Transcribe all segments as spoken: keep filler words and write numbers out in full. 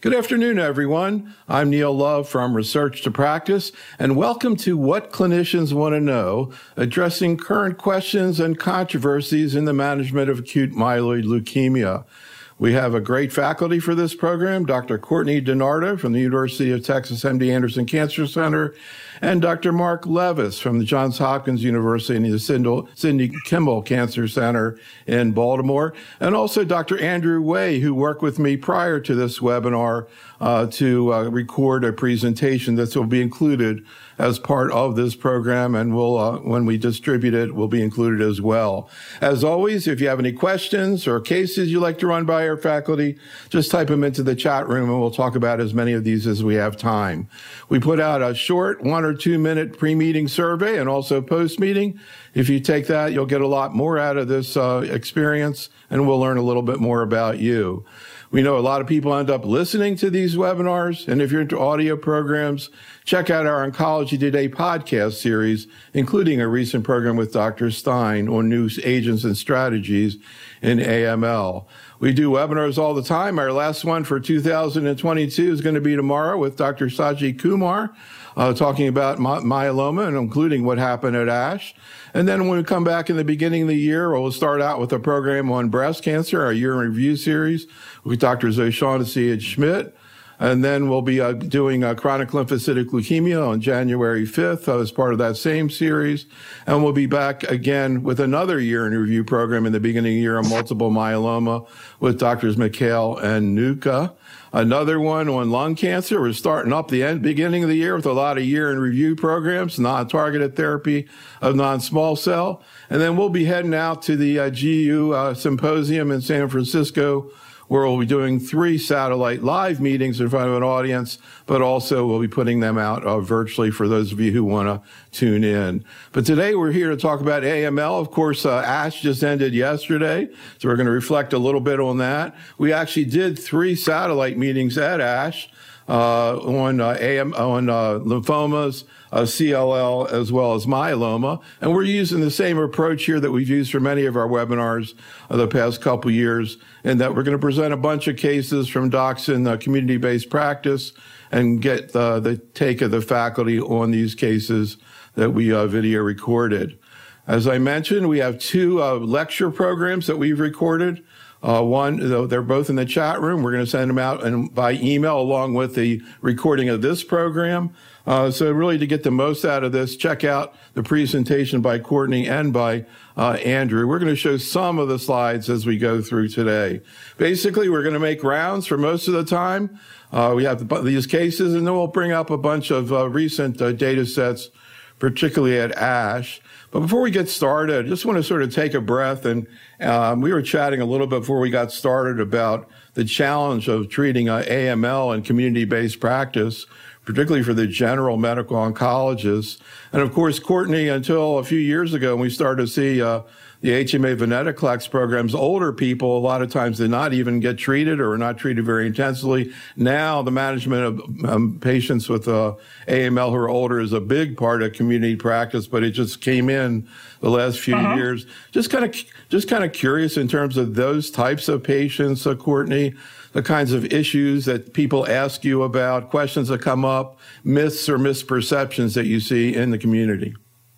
Good afternoon, everyone. I'm Neil Love from Research to Practice, and welcome to What Clinicians Want to Know, addressing current questions and controversies in the management of acute myeloid leukemia. We have a great faculty for this program, Doctor Courtney DiNardo from the University of Texas M D Anderson Cancer Center, and Doctor Mark Levis from the Johns Hopkins University and the Sidney Kimmel Cancer Center in Baltimore, and also Doctor Andrew Way, who worked with me prior to this webinar uh, to uh, record a presentation that will be included as part of this program, and we'll, uh, when we distribute it, will be included as well. As always, if you have any questions or cases you'd like to run by our faculty, just type them into the chat room and we'll talk about as many of these as we have time. We put out a short one or two minute pre-meeting survey and also post-meeting. If you take that, you'll get a lot more out of this uh, experience, and we'll learn a little bit more about you. We know a lot of people end up listening to these webinars, and if you're into audio programs, check out our Oncology Today podcast series, including a recent program with Doctor Stein on new agents and strategies in A M L. We do webinars all the time. Our last one for two thousand twenty-two is going to be tomorrow with Doctor Saji Kumar, uh, talking about my- myeloma and including what happened at ASH. And then when we come back in the beginning of the year, we'll start out with a program on breast cancer, our year in review series with Doctors O'Shaughnessy and Schmidt. And then we'll be uh, doing uh, chronic lymphocytic leukemia on January fifth uh, as part of that same series. And we'll be back again with another year in review program in the beginning of the year on multiple myeloma with Doctors McHale and Nuka. Another one on lung cancer. We're starting up the end, beginning of the year with a lot of year in review programs, non-targeted therapy of non-small cell. And then we'll be heading out to the uh, G U uh, symposium in San Francisco, where we'll be doing three satellite live meetings in front of an audience, but also we'll be putting them out uh, virtually for those of you who want to tune in. But today we're here to talk about A M L. Of course, uh, ASH just ended yesterday, so we're going to reflect a little bit on that. We actually did three satellite meetings at ASH uh, on uh, A M on uh, lymphomas, Uh, C L L, as well as myeloma. And we're using the same approach here that we've used for many of our webinars uh, the past couple years, in that we're going to present a bunch of cases from docs in uh, community-based practice and get uh, the take of the faculty on these cases that we uh, video recorded. As I mentioned, we have two uh, lecture programs that we've recorded. Uh, one, they're both in the chat room. We're going to send them out and by email along with the recording of this program. Uh, so really to get the most out of this, check out the presentation by Courtney and by uh, Andrew. We're going to show some of the slides as we go through today. Basically, we're going to make rounds for most of the time. Uh, we have these cases, and then we'll bring up a bunch of uh, recent uh, data sets, particularly at ASH. But before we get started, I just want to sort of take a breath. And um, we were chatting a little bit before we got started about the challenge of treating uh, A M L in community-based practice, particularly for the general medical oncologists. And of course, Courtney, until a few years ago, when we started to see uh, the H M A venetoclax programs, older people, a lot of times did not even get treated or were not treated very intensively. Now, the management of um, patients with uh, A M L who are older is a big part of community practice, but it just came in the last few uh-huh. years. Just kind of, just kind of curious in terms of those types of patients, uh, Courtney, the kinds of issues that people ask you about, questions that come up, myths or misperceptions that you see in the community.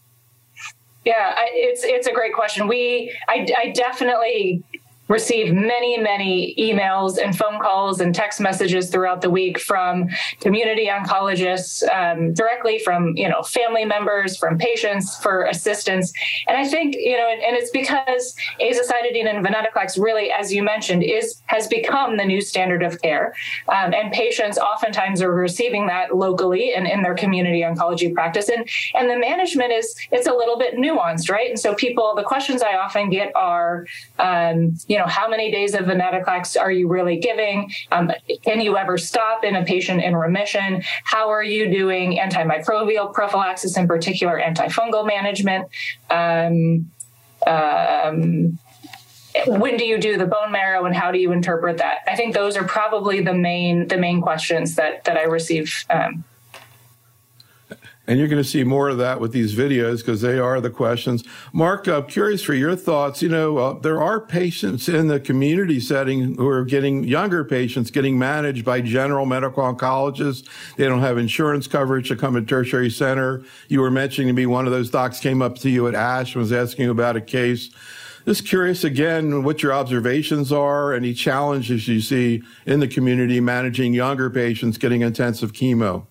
Yeah, I, it's it's a great question. We, I, I definitely received many, many emails and phone calls and text messages throughout the week from community oncologists, um, directly from, you know, family members, from patients for assistance. And I think, you know, and, and it's because azacitidine and venetoclax really, as you mentioned, is has become the new standard of care. Um, and patients oftentimes are receiving that locally and in their community oncology practice. And, and the management is, it's a little bit nuanced, right? And so people, the questions I often get are, um, you know, how many days of venetoclax are you really giving? Um, can you ever stop in a patient in remission? How are you doing antimicrobial prophylaxis, in particular antifungal management? Um, um, when do you do the bone marrow, and how do you interpret that? I think those are probably the main the main questions that that I receive. Um, And you're going to see more of that with these videos because they are the questions. Mark, I'm curious for your thoughts. You know, uh, there are patients in the community setting who are getting, younger patients getting managed by general medical oncologists. They don't have insurance coverage to come to tertiary center. You were mentioning to me one of those docs came up to you at ASH and was asking about a case. Just curious again what your observations are, any challenges you see in the community managing younger patients getting intensive chemo.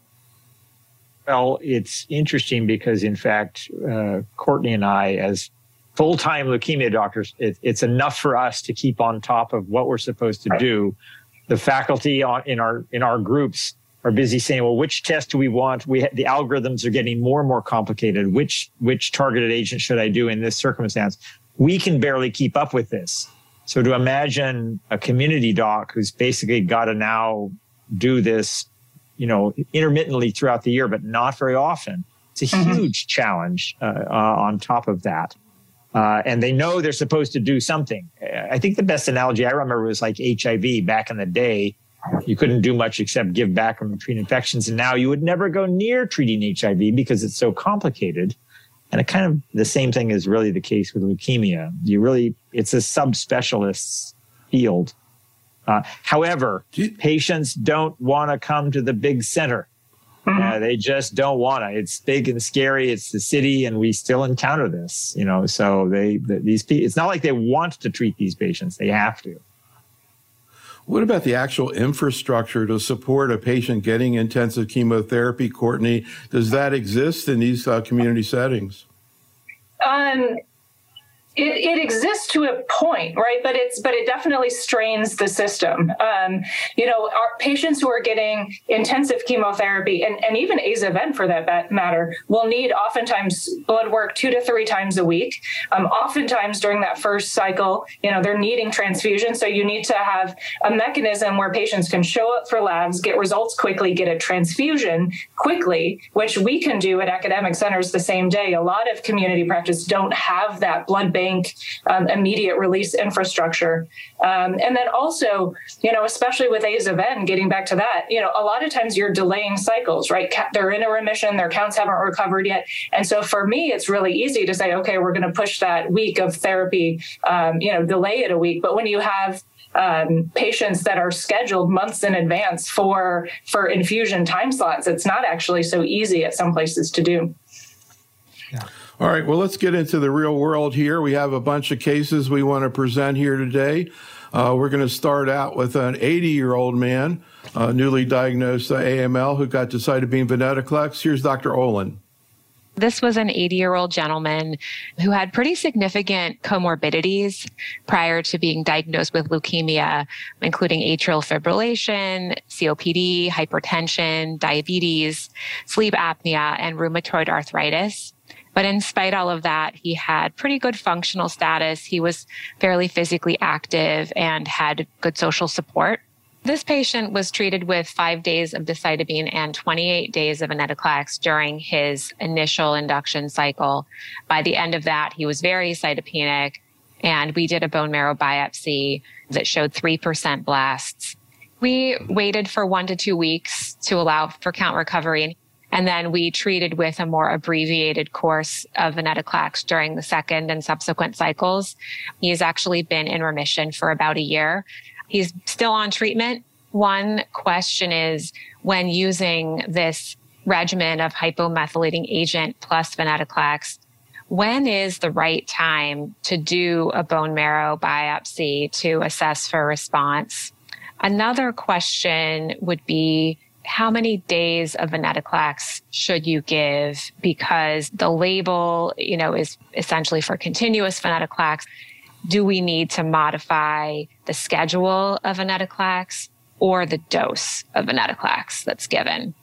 Well, it's interesting because, in fact, uh, Courtney and I, as full-time leukemia doctors, it, it's enough for us to keep on top of what we're supposed to do. The faculty on, in our in our groups are busy saying, "Well, which test do we want? We ha- the algorithms are getting more and more complicated. Which which targeted agent should I do in this circumstance?" We can barely keep up with this. So to imagine a community doc who's basically got to now do this, you know, intermittently throughout the year, but not very often. It's a mm-hmm. huge challenge uh, uh, on top of that. Uh, and they know they're supposed to do something. I think the best analogy I remember was like H I V back in the day. You couldn't do much except give back in between infections. And now you would never go near treating H I V because it's so complicated. And it kind of the same thing is really the case with leukemia. You really, it's a subspecialist field. Uh, however, patients don't want to come to the big center. Mm-hmm. Uh, they just don't want to. It's big and scary. It's the city, and we still encounter this. You know, so they the, these people. It's not like they want to treat these patients; they have to. What about the actual infrastructure to support a patient getting intensive chemotherapy, Courtney? Does that exist in these uh, community settings? Um. It, it exists to a point, right? But it's but it definitely strains the system. Um, you know, our patients who are getting intensive chemotherapy and, and even aza-ven for that matter will need oftentimes blood work two to three times a week. Um, oftentimes during that first cycle, you know, they're needing transfusion. So you need to have a mechanism where patients can show up for labs, get results quickly, get a transfusion quickly, which we can do at academic centers the same day. A lot of community practice don't have that blood bank Bank, um, immediate release infrastructure. Um, and then also, you know, especially with aza-ven, getting back to that, you know, a lot of times you're delaying cycles, right? They're in a remission, their counts haven't recovered yet. And so for me, it's really easy to say, okay, we're going to push that week of therapy, um, you know, delay it a week. But when you have Um, patients that are scheduled months in advance for for infusion time slots, it's not actually so easy at some places to do. Yeah. All right, well, let's get into the real world here. We have a bunch of cases we want to present here today. Uh, we're going to start out with an eighty-year-old man, uh, newly diagnosed uh, A M L, who got decitabine venetoclax. Here's Doctor Olin. This was an eighty-year-old gentleman who had pretty significant comorbidities prior to being diagnosed with leukemia, including atrial fibrillation, C O P D, hypertension, diabetes, sleep apnea, and rheumatoid arthritis. But in spite of all of that, he had pretty good functional status. He was fairly physically active and had good social support. This patient was treated with five days of decitabine and twenty-eight days of venetoclax during his initial induction cycle. By the end of that, he was very cytopenic, and we did a bone marrow biopsy that showed three percent blasts. We waited for one to two weeks to allow for count recovery. And then we treated with a more abbreviated course of venetoclax during the second and subsequent cycles. He's actually been in remission for about a year. He's still on treatment. One question is, when using this regimen of hypomethylating agent plus venetoclax, when is the right time to do a bone marrow biopsy to assess for response? Another question would be, how many days of venetoclax should you give? Because the label, you know, is essentially for continuous venetoclax. Do we need to modify the schedule of venetoclax or the dose of venetoclax that's given?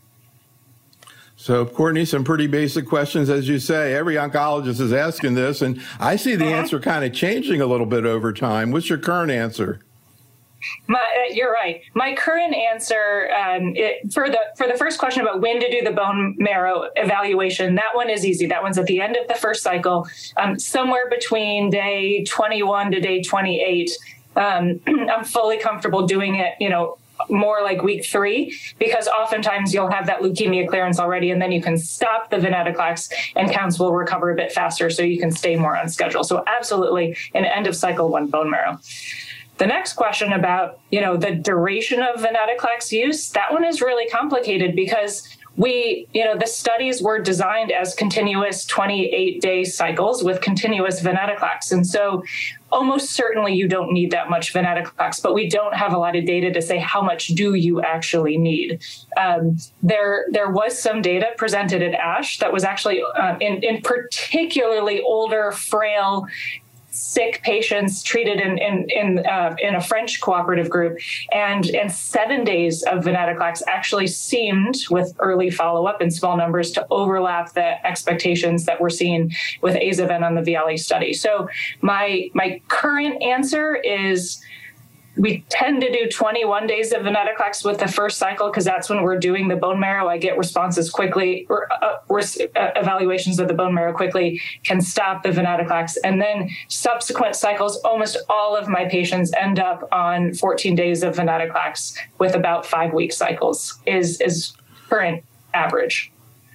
So, Courtney, some pretty basic questions, as you say. Every oncologist is asking this, and I see the answer kind of changing a little bit over time. What's your current answer? My, uh, you're right. My current answer um, it, for the for the first question about when to do the bone marrow evaluation, that one is easy. That one's at the end of the first cycle, um, somewhere between day twenty-one to day twenty-eight. Um, I'm fully comfortable doing it, you know, more like week three, because oftentimes you'll have that leukemia clearance already, and then you can stop the venetoclax and counts will recover a bit faster, so you can stay more on schedule. So absolutely an end of cycle one bone marrow. The next question about, you know, the duration of venetoclax use, that one is really complicated because we, you know, the studies were designed as continuous twenty-eight day cycles with continuous venetoclax. And so almost certainly you don't need that much venetoclax, but we don't have a lot of data to say how much do you actually need. Um, there, there was some data presented at ASH that was actually uh, in, in particularly older, frail, sick patients treated in in in, uh, in a French cooperative group, and and seven days of venetoclax actually seemed, with early follow-up in small numbers, to overlap the expectations that were seen with Aza-Ven on the Viale study. So my my current answer is we tend to do twenty-one days of venetoclax with the first cycle because that's when we're doing the bone marrow. I get responses quickly, or uh, uh, evaluations of the bone marrow quickly, can stop the venetoclax. And then subsequent cycles, almost all of my patients end up on fourteen days of venetoclax with about five week cycles is, is current average.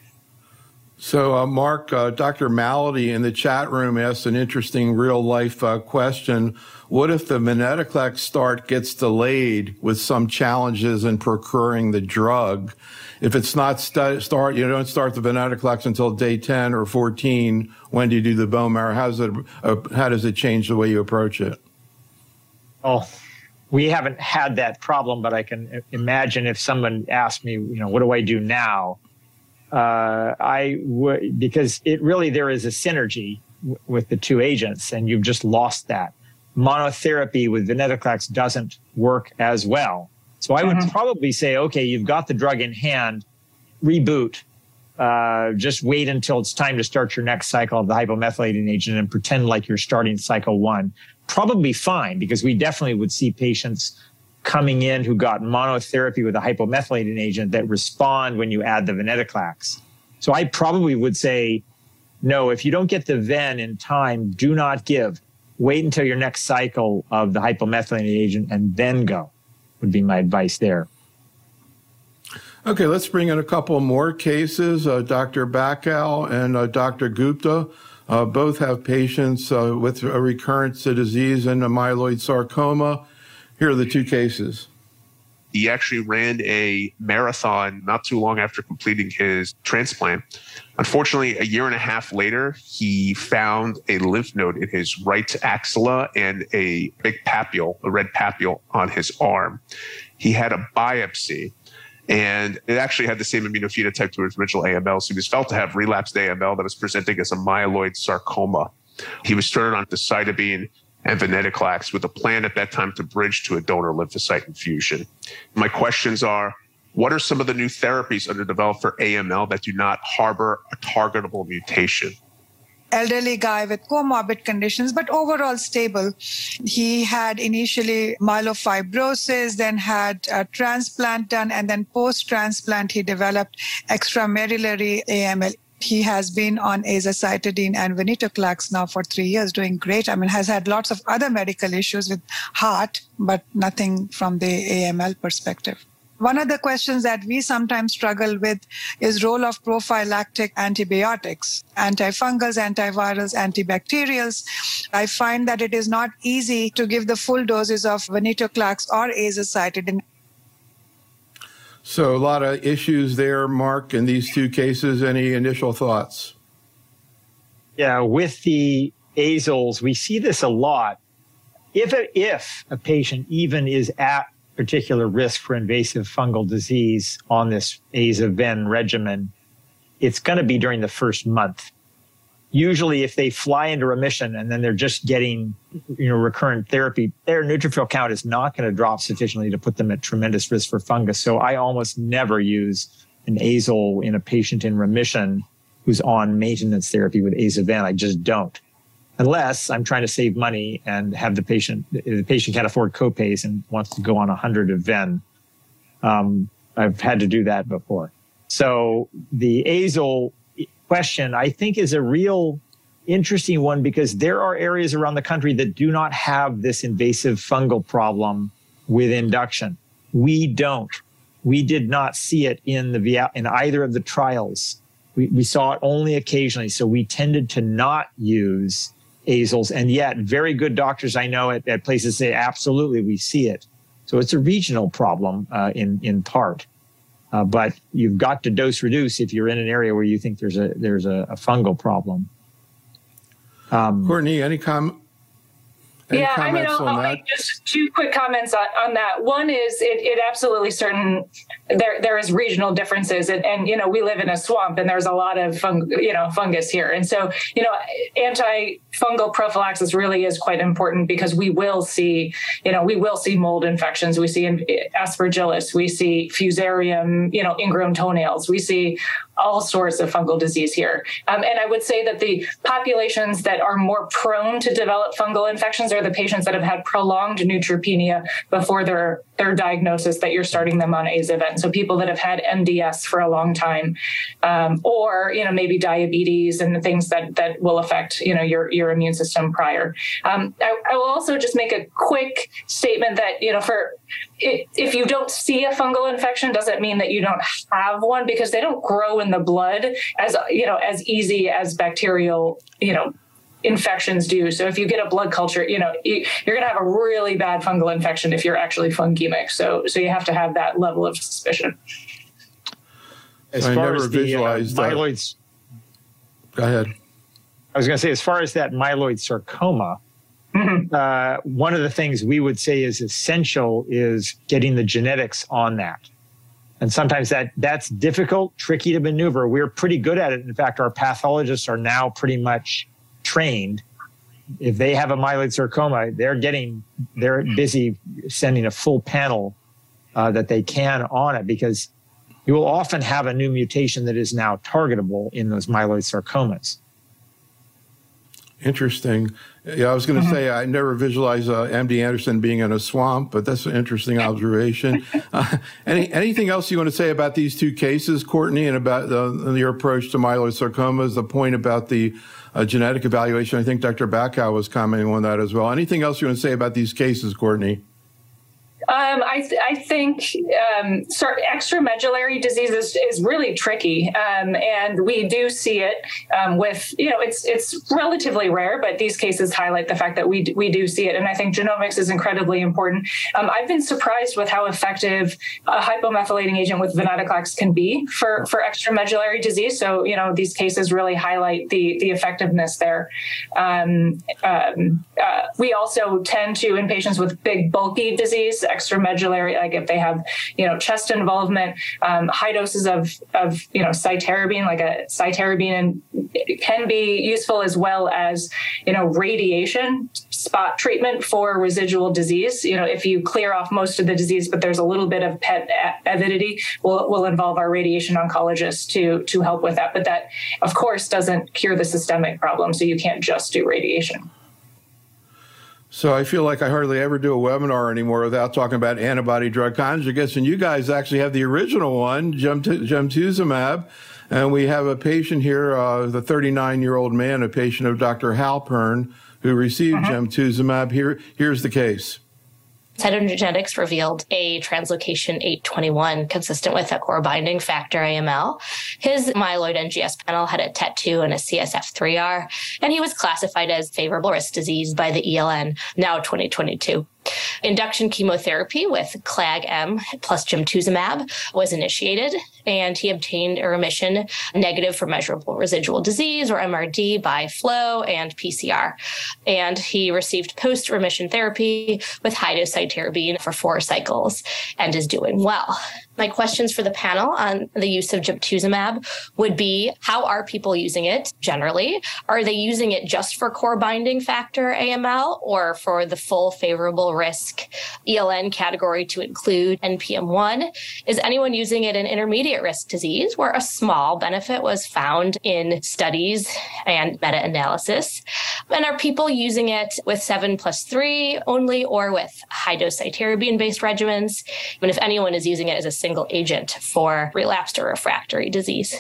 So, uh, Mark, uh, Doctor Malady in the chat room asked an interesting real-life uh, question. What if the venetoclax start gets delayed with some challenges in procuring the drug? If it's not st- start, you don't start the venetoclax until day ten or fourteen. When do you do the bone marrow? How's it, uh, how does it change the way you approach it? Oh, we haven't had that problem, but I can imagine if someone asked me, you know, what do I do now? Uh, I would, because it really, there is a synergy w- with the two agents, and you've just lost that. Monotherapy with venetoclax doesn't work as well. So I would mm-hmm. probably say, okay, you've got the drug in hand, reboot, uh, just wait until it's time to start your next cycle of the hypomethylating agent and pretend like you're starting cycle one. Probably fine, because we definitely would see patients coming in who got monotherapy with a hypomethylating agent that respond when you add the venetoclax. So I probably would say, no, if you don't get the ven in time, do not give. Wait until your next cycle of the hypomethylating agent and then go, would be my advice there. Okay, let's bring in a couple more cases. Uh, Doctor Bacal and uh, Doctor Gupta uh, both have patients uh, with a recurrence to disease and a myeloid sarcoma. Here are the two cases. He actually ran a marathon not too long after completing his transplant. Unfortunately, a year and a half later, he found a lymph node in his right axilla and a big papule, a red papule on his arm. He had a biopsy, and it actually had the same immunophenotype to his original A M L. So he was felt to have relapsed A M L that was presenting as a myeloid sarcoma. He was started on decitabine and venetoclax with a plan at that time to bridge to a donor lymphocyte infusion. My questions are, what are some of the new therapies under development for A M L that do not harbor a targetable mutation? Elderly guy with comorbid conditions, but overall stable. He had initially myelofibrosis, then had a transplant done, and then post-transplant he developed extramedullary A M L. He has been on azacitidine and venetoclax now for three years, doing great. I mean, has had lots of other medical issues with heart, but nothing from the A M L perspective. One of the questions that we sometimes struggle with is role of prophylactic antibiotics, antifungals, antivirals, antibacterials. I find that it is not easy to give the full doses of venetoclax or azacitidine. So a lot of issues there, Mark, in these two cases. Any initial thoughts? Yeah, with the azoles, we see this a lot. If a, if a patient even is at particular risk for invasive fungal disease on this Aza-Ven regimen, it's going to be during the first month. Usually if they fly into remission and then they're just getting, you know, recurrent therapy, their neutrophil count is not going to drop sufficiently to put them at tremendous risk for fungus. So I almost never use an azole in a patient in remission who's on maintenance therapy with Aza-Ven. I just don't. Unless I'm trying to save money and have the patient, the patient can't afford copays and wants to go on one hundred of Ven. Um, I've had to do that before. So the azole question, I think, is a real interesting one because there are areas around the country that do not have this invasive fungal problem with induction. We don't. We did not see it in the in either of the trials. We, we saw it only occasionally. So we tended to not use azoles. And yet very good doctors I know at, at places say, absolutely, we see it. So it's a regional problem uh, in, in part. Uh, but you've got to dose reduce if you're in an area where you think there's a there's a, a fungal problem. Um, Courtney, any comment? Any yeah, I mean, I'll, I'll make just two quick comments on, on that. One is it, it absolutely certain there there is regional differences, and, and you know we live in a swamp, and there's a lot of fung, you know fungus here, and so you know antifungal prophylaxis really is quite important because we will see you know we will see mold infections, we see aspergillus, we see fusarium, you know ingrown toenails, we see all sorts of fungal disease here. Um, and I would say that the populations that are more prone to develop fungal infections are the patients that have had prolonged neutropenia before their, their diagnosis that you're starting them on Azaven. So people that have had M D S for a long time, um, or, you know, maybe diabetes and things that, that will affect, you know, your, your immune system prior. Um, I, I will also just make a quick statement that, you know, for if you don't see a fungal infection, doesn't mean that you don't have one, because they don't grow in the blood as, you know, as easy as bacterial, you know, infections do. So if you get a blood culture, you know, you're going to have a really bad fungal infection if you're actually fungemic. So, so you have to have that level of suspicion. As I far never as the visualized uh, myeloids, go ahead. I was going to say, as far as that myeloid sarcoma, Mm-hmm. uh, one of the things we would say is essential is getting the genetics on that. And sometimes that that's difficult, tricky to maneuver. We're pretty good at it. In fact, our pathologists are now pretty much trained. If they have a myeloid sarcoma, they're getting, they're busy sending a full panel uh, that they can on it, because you will often have a new mutation that is now targetable in those myeloid sarcomas. Interesting. Yeah, I was going to mm-hmm. say I never visualized uh, M D Anderson being in a swamp, but that's an interesting observation. Uh, any anything else you want to say about these two cases, Courtney, and about the, your approach to myeloid sarcomas? The point about the uh, genetic evaluation, I think Doctor Bacow was commenting on that as well. Anything else you want to say about these cases, Courtney? Um, I, th- I think um, sorry, extramedullary disease is, is really tricky, um, and we do see it um, with, you know, it's it's relatively rare, but these cases highlight the fact that we d- we do see it, and I think genomics is incredibly important. Um, I've been surprised with how effective a hypomethylating agent with venetoclax can be for, for extramedullary disease. So, you know, these cases really highlight the the effectiveness there. Um, um, uh, we also tend to, in patients with big bulky disease, extramedullary, like if they have, you know, chest involvement, um, high doses of, of, you know, cytarabine, like a cytarabine, can be useful, as well as, you know, radiation spot treatment for residual disease. You know, if you clear off most of the disease, but there's a little bit of P E T avidity, we'll, we'll involve our radiation oncologist to, to help with that. But that, of course, doesn't cure the systemic problem. So you can't just do radiation. So I feel like I hardly ever do a webinar anymore without talking about antibody drug conjugates. And you guys actually have the original one, gemtuzumab. And we have a patient here, uh, the thirty-nine-year-old man, a patient of Doctor Halpern, who received uh-huh. gemtuzumab. Here, here's the case. Cytogenetics revealed a translocation eight twenty-one consistent with a core binding factor A M L. His myeloid N G S panel had a T E T two and a C S F three R, and he was classified as favorable risk disease by the E L N, now twenty twenty-two. Induction chemotherapy with C L A G-M plus gemtuzumab was initiated, and he obtained a remission negative for measurable residual disease, or M R D, by flow and P C R. And he received post-remission therapy with high-dose cytarabine for four cycles and is doing well. My questions for the panel on the use of gemtuzumab would be, how are people using it generally? Are they using it just for core binding factor A M L, or for the full favorable risk E L N category to include N P M one? Is anyone using it in intermediate risk disease, where a small benefit was found in studies and meta-analysis? And are people using it with seven plus three only, or with high-dose cytarabine-based regimens? Even if anyone is using it as a single agent for relapsed or refractory disease.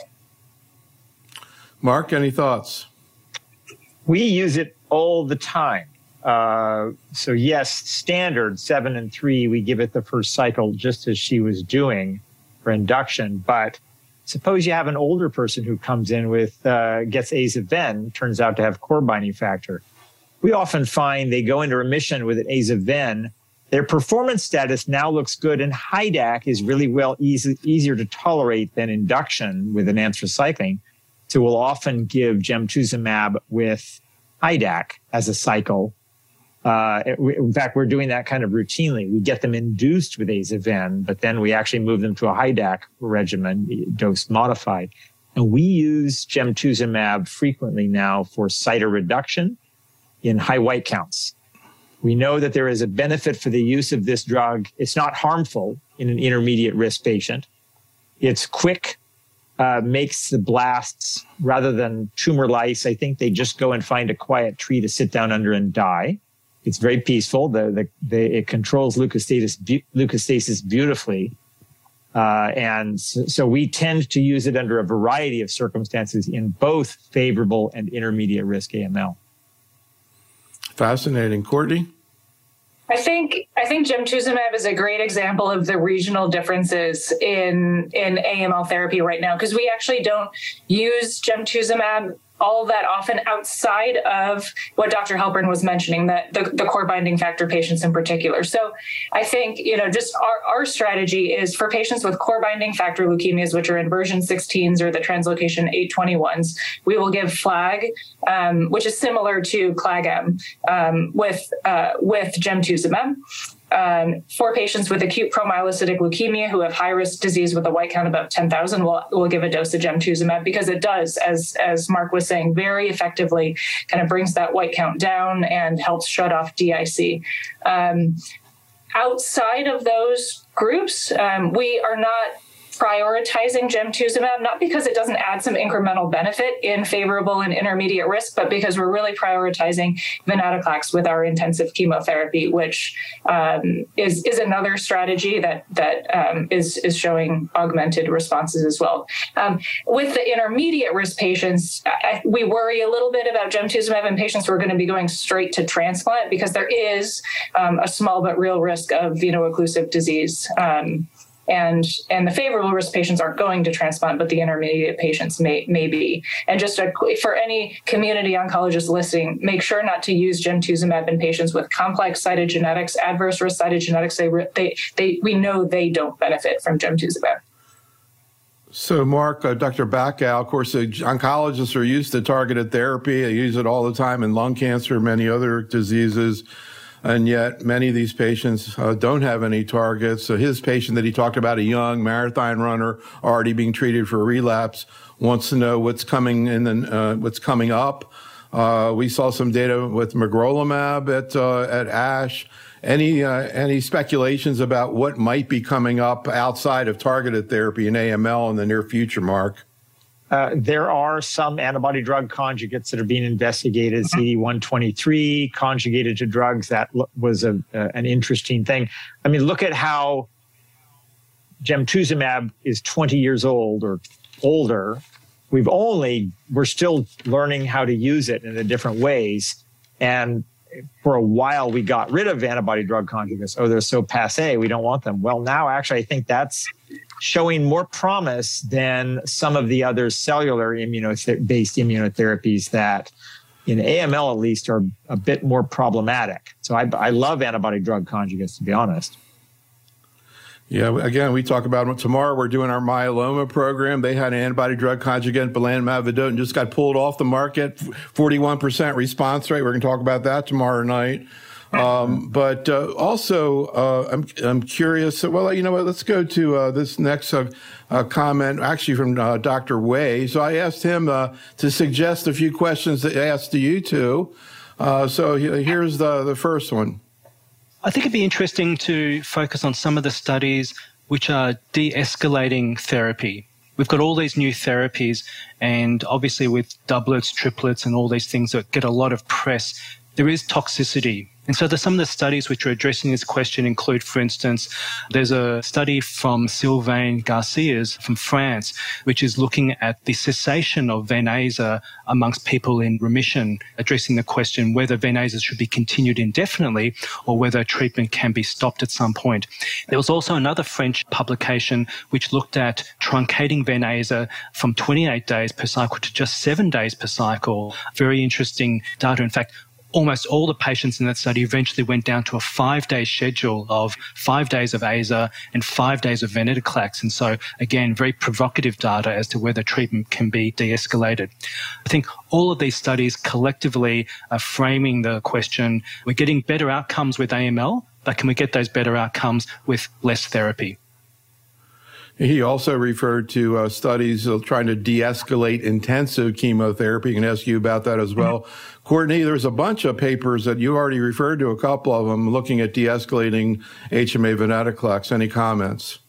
Mark, any thoughts? We use it all the time. Uh, so yes, standard seven and three, we give it the first cycle just as she was doing for induction. But suppose you have an older person who comes in with, uh, gets aza-ven, turns out to have core binding factor. We often find they go into remission with an aza-ven. Their performance status now looks good, and H I D A C is really well easy, easier to tolerate than induction with an anthracycline. So we'll often give gemtuzumab with H I D A C as a cycle. Uh, in fact, we're doing that kind of routinely. We get them induced with aza-ven, but then we actually move them to a H I D A C regimen, dose modified. And we use gemtuzumab frequently now for cytoreduction in high white counts. We know that there is a benefit for the use of this drug. It's not harmful in an intermediate risk patient. It's quick, uh, makes the blasts, rather than tumor lice, I think they just go and find a quiet tree to sit down under and die. It's very peaceful. The, the, the, it controls leukostasis, bu- leukostasis beautifully. Uh, and so, so we tend to use it under a variety of circumstances in both favorable and intermediate risk A M L. Fascinating. Courtney? I think I think gemtuzumab is a great example of the regional differences in in A M L therapy right now, because we actually don't use gemtuzumab all that often outside of what Doctor Halpern was mentioning, that the, the core binding factor patients in particular. So I think, you know, just our, our strategy is for patients with core binding factor leukemias, which are inversion sixteens or the translocation eight twenty-ones, we will give FLAG, um, which is similar to CLAG-M, um, with, uh, with gemtuzumab. Um, for patients with acute promyelocytic leukemia who have high-risk disease with a white count above ten thousand, we'll, we'll give a dose of gemtuzumab, because it does, as, as Mark was saying, very effectively kind of brings that white count down and helps shut off D I C. Um, outside of those groups, um, we are not prioritizing gemtuzumab, not because it doesn't add some incremental benefit in favorable and intermediate risk, but because we're really prioritizing venetoclax with our intensive chemotherapy, which um, is is another strategy that that um, is is showing augmented responses as well. Um, with the intermediate risk patients, I, we worry a little bit about gemtuzumab in patients who are going to be going straight to transplant, because there is um, a small but real risk of veno-occlusive disease. Um, And and the favorable risk patients aren't going to transplant, but the intermediate patients may may be. And just a, for any community oncologist listening, make sure not to use gemtuzumab in patients with complex cytogenetics, adverse risk cytogenetics. They they they we know they don't benefit from gemtuzumab. So, Mark, uh, Doctor Bacow, of course, uh, oncologists are used to targeted therapy. They use it all the time in lung cancer and many other diseases. And yet many of these patients uh, don't have any targets. So his patient that he talked about, a young marathon runner already being treated for relapse, wants to know what's coming in and uh, what's coming up. Uh, we saw some data with magrolimab at uh, at ASH. Any uh, any speculations about what might be coming up outside of targeted therapy in A M L in the near future, Mark? Uh, there are some antibody drug conjugates that are being investigated, C D one twenty-three conjugated to drugs. That was a, uh, an interesting thing. I mean, look at how gemtuzumab is twenty years old or older. We've only, we're still learning how to use it in the different ways. And for a while, we got rid of antibody drug conjugates. Oh, they're so passé, we don't want them. Well, now actually, I think that's showing more promise than some of the other cellular immuno-based immunotherapies that in A M L at least are a bit more problematic. So I, I love antibody drug conjugates, to be honest. Yeah, again, we talk about it tomorrow. We're doing our myeloma program. They had an antibody drug conjugate, belantamab vedotin, just got pulled off the market, forty-one percent response rate. We're going to talk about that tomorrow night. Um, but uh, also, uh, I'm, I'm curious. Well, you know what? Let's go to uh, this next uh, uh, comment, actually from uh, Doctor Wei. So I asked him uh, to suggest a few questions to ask to you two. Uh, so here's the, the first one. I think it'd be interesting to focus on some of the studies which are de-escalating therapy. We've got all these new therapies, and obviously with doublets, triplets, and all these things that get a lot of press, there is toxicity. And so there's some of the studies which are addressing this question include, for instance, there's a study from Sylvain Garcia's from France, which is looking at the cessation of Venaza amongst people in remission, addressing the question whether Venaza should be continued indefinitely or whether treatment can be stopped at some point. There was also another French publication which looked at truncating Venaza from twenty-eight days per cycle to just seven days per cycle. Very interesting data. In fact, almost all the patients in that study eventually went down to a five-day schedule of five days of AZA and five days of venetoclax. And so, again, very provocative data as to whether treatment can be de-escalated. I think all of these studies collectively are framing the question, we're getting better outcomes with A M L, but can we get those better outcomes with less therapy? He also referred to uh, studies of trying to de-escalate intensive chemotherapy. I can ask you about that as well. Mm-hmm. Courtney, there's a bunch of papers that you already referred to, a couple of them, looking at de-escalating H M A venetoclax. Any comments?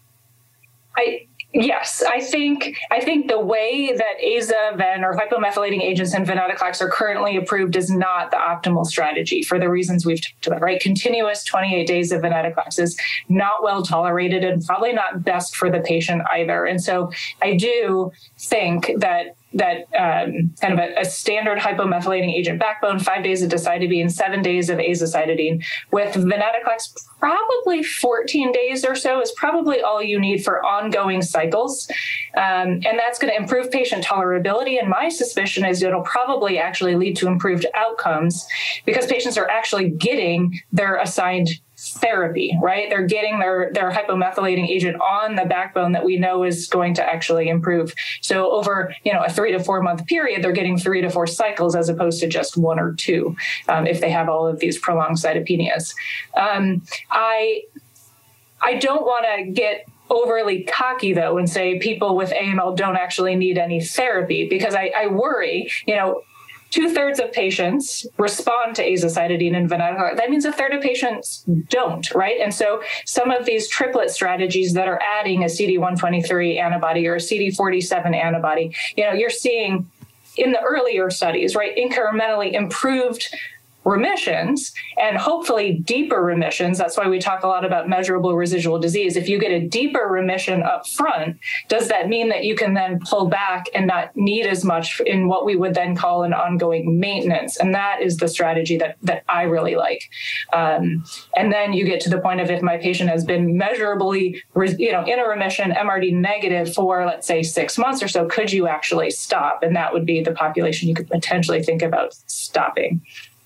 I Yes, I think I think the way that AZA, ven, or hypomethylating agents and venetoclax are currently approved is not the optimal strategy for the reasons we've talked about, right? Continuous twenty-eight days of venetoclax is not well tolerated and probably not best for the patient either. And so I do think that that um, kind of a, a standard hypomethylating agent backbone, five days of decitabine, seven days of azacitidine, with venetoclax, probably fourteen days or so is probably all you need for ongoing cycles. Um, and that's going to improve patient tolerability. And my suspicion is it'll probably actually lead to improved outcomes because patients are actually getting their assigned therapy, right? They're getting their, their hypomethylating agent on the backbone that we know is going to actually improve. So over, you know, a three to four month period, they're getting three to four cycles as opposed to just one or two um, if they have all of these prolonged cytopenias. Um, I, I don't want to get overly cocky, though, and say people with A M L don't actually need any therapy because I, I worry, you know, two-thirds of patients respond to azacitidine and venetoclax. That means a third of patients don't, right? And so some of these triplet strategies that are adding a C D one twenty-three antibody or a C D forty-seven antibody, you know, you're seeing in the earlier studies, right, incrementally improved remissions and hopefully deeper remissions. That's why we talk a lot about measurable residual disease. If you get a deeper remission up front, does that mean that you can then pull back and not need as much in what we would then call an ongoing maintenance? And that is the strategy that that I really like. Um, and then you get to the point of if my patient has been measurably, you know, in a remission, M R D negative for, let's say, six months or so, could you actually stop? And that would be the population you could potentially think about stopping.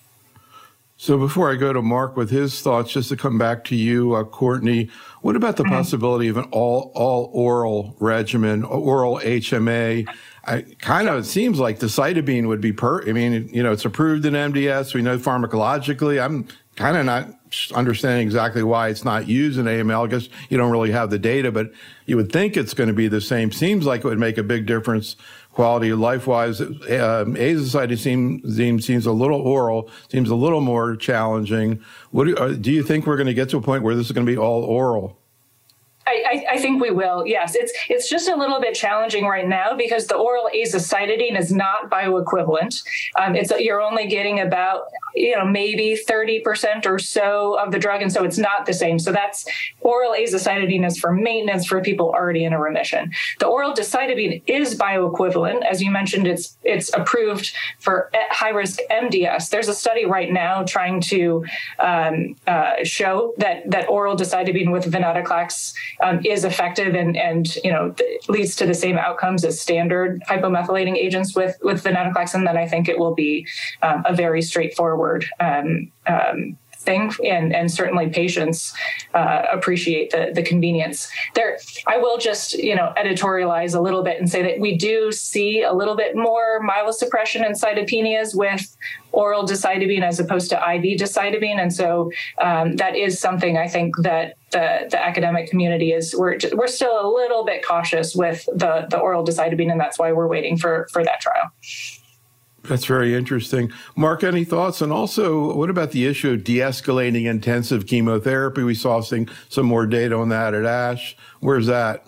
So before I go to Mark with his thoughts, just to come back to you, uh, Courtney, what about the possibility of an all all oral regimen, oral H M A? I kind of, it seems like decitabine would be per, I mean, you know, it's approved in M D S. We know pharmacologically. I'm kind of not understanding exactly why it's not used in A M L. I guess you don't really have the data, but you would think it's going to be the same. Seems like it would make a big difference quality of life-wise. Um, azacitidine seems a little oral, seems a little more challenging. What do you, do you think we're going to get to a point where this is going to be all oral? I, I think we will. Yes, it's it's just a little bit challenging right now because the oral azacitidine is not bioequivalent. Um, it's you're only getting about you know maybe thirty percent or so of the drug, and so it's not the same. So that's oral azacitidine is for maintenance for people already in a remission. The oral decitabine is bioequivalent, as you mentioned. It's it's approved for high risk M D S. There's a study right now trying to um, uh, show that that oral decitabine with venetoclax Um, is effective and, and you know, th- leads to the same outcomes as standard hypomethylating agents with, with venetoclax. And then I think it will be um, a very straightforward um, um, thing. And, and certainly patients uh, appreciate the, the convenience. There, I will just, you know, editorialize a little bit and say that we do see a little bit more myelosuppression and cytopenias with oral decitabine as opposed to I V decitabine. And so um, that is something I think that the, the academic community is, we're, we're still a little bit cautious with the, the oral decitabine, and that's why we're waiting for, for that trial. That's very interesting. Mark, any thoughts? And also, what about the issue of de-escalating intensive chemotherapy? We saw some, some more data on that at ASH. Where's that?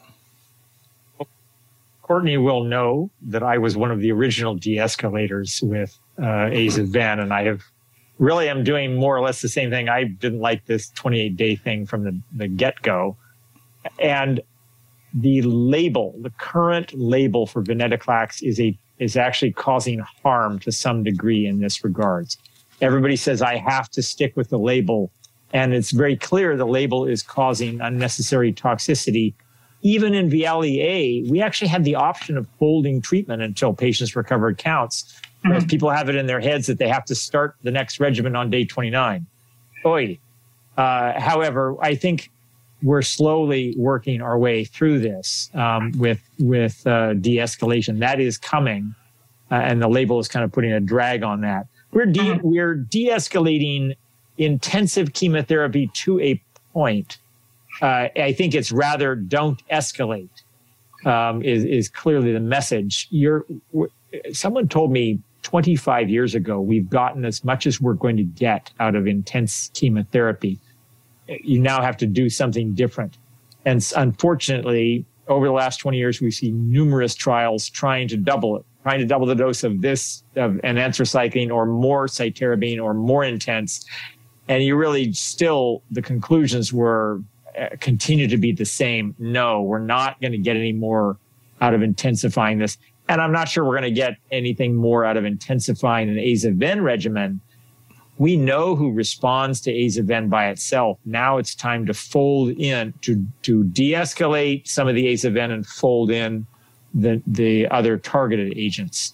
Courtney will know that I was one of the original de-escalators with uh, AZA-ven, and I have really am doing more or less the same thing. I didn't like this twenty-eight day thing from the, the get-go. And the label, the current label for venetoclax is a is actually causing harm to some degree in this regards. Everybody says, I have to stick with the label. And it's very clear the label is causing unnecessary toxicity. Even in V L E A, we actually had the option of holding treatment until patients recovered counts. Whereas people have it in their heads that they have to start the next regimen on day twenty-nine. Oy. Uh, however, I think we're slowly working our way through this um, with with uh, de-escalation. That is coming, uh, and the label is kind of putting a drag on that. We're de- we're de-escalating intensive chemotherapy to a point. Uh, I think it's rather don't escalate um, is is clearly the message. You're someone told me twenty-five years ago we've gotten as much as we're going to get out of intense chemotherapy. You now have to do something different. And unfortunately, over the last twenty years, we've seen numerous trials trying to double it, trying to double the dose of this, of an anthracycline or more cytarabine or more intense. And you really still, the conclusions were, uh, continue to be the same. No, we're not going to get any more out of intensifying this. And I'm not sure we're going to get anything more out of intensifying an aza-ven regimen. We know who responds to aza-ven by itself. Now it's time to fold in, to, to de-escalate some of the aza-ven and fold in the, the other targeted agents.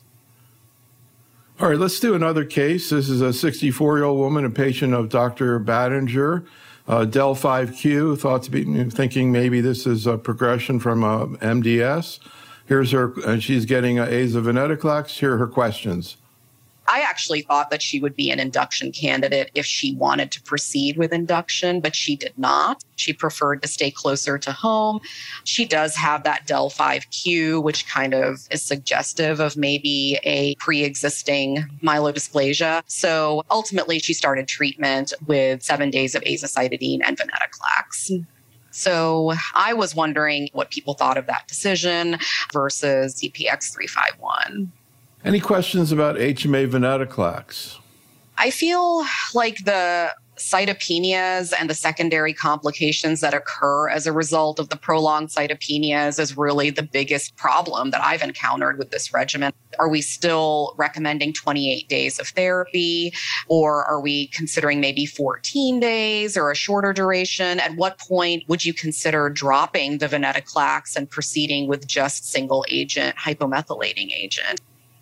All right, let's do another case. This is a sixty-four-year-old woman, a patient of Doctor Battinger, uh, D E L five Q, thought to be thinking maybe this is a progression from uh, M D S. Here's her, and she's getting uh, aza-venetoclax. Here are her questions. I actually thought that she would be an induction candidate if she wanted to proceed with induction, but she did not. She preferred to stay closer to home. She does have that D E L five Q, which kind of is suggestive of maybe a pre-existing myelodysplasia. So ultimately, she started treatment with seven days of azacitidine and venetoclax. So I was wondering what people thought of that decision versus C P X three five one. Any questions about H M A venetoclax? I feel like the cytopenias and the secondary complications that occur as a result of the prolonged cytopenias is really the biggest problem that I've encountered with this regimen. Are we still recommending twenty-eight days of therapy, or are we considering maybe fourteen days or a shorter duration? At what point would you consider dropping the venetoclax and proceeding with just single agent hypomethylating agent?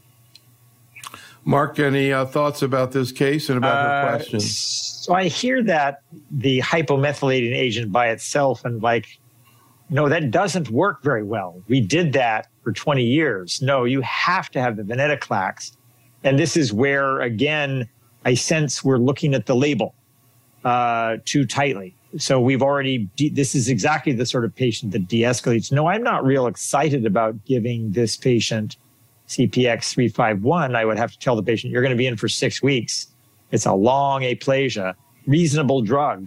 Mark, any uh, thoughts about this case and about her uh, questions? So I hear that the hypomethylating agent by itself, and like, no, that doesn't work very well. We did that for twenty years. No, you have to have the venetoclax. And this is where, again, I sense we're looking at the label uh, too tightly. So we've already, de- this is exactly the sort of patient that de-escalates. No, I'm not real excited about giving this patient C P X three five one. I would have to tell the patient, you're going to be in for six weeks. It's a long aplasia, reasonable drug.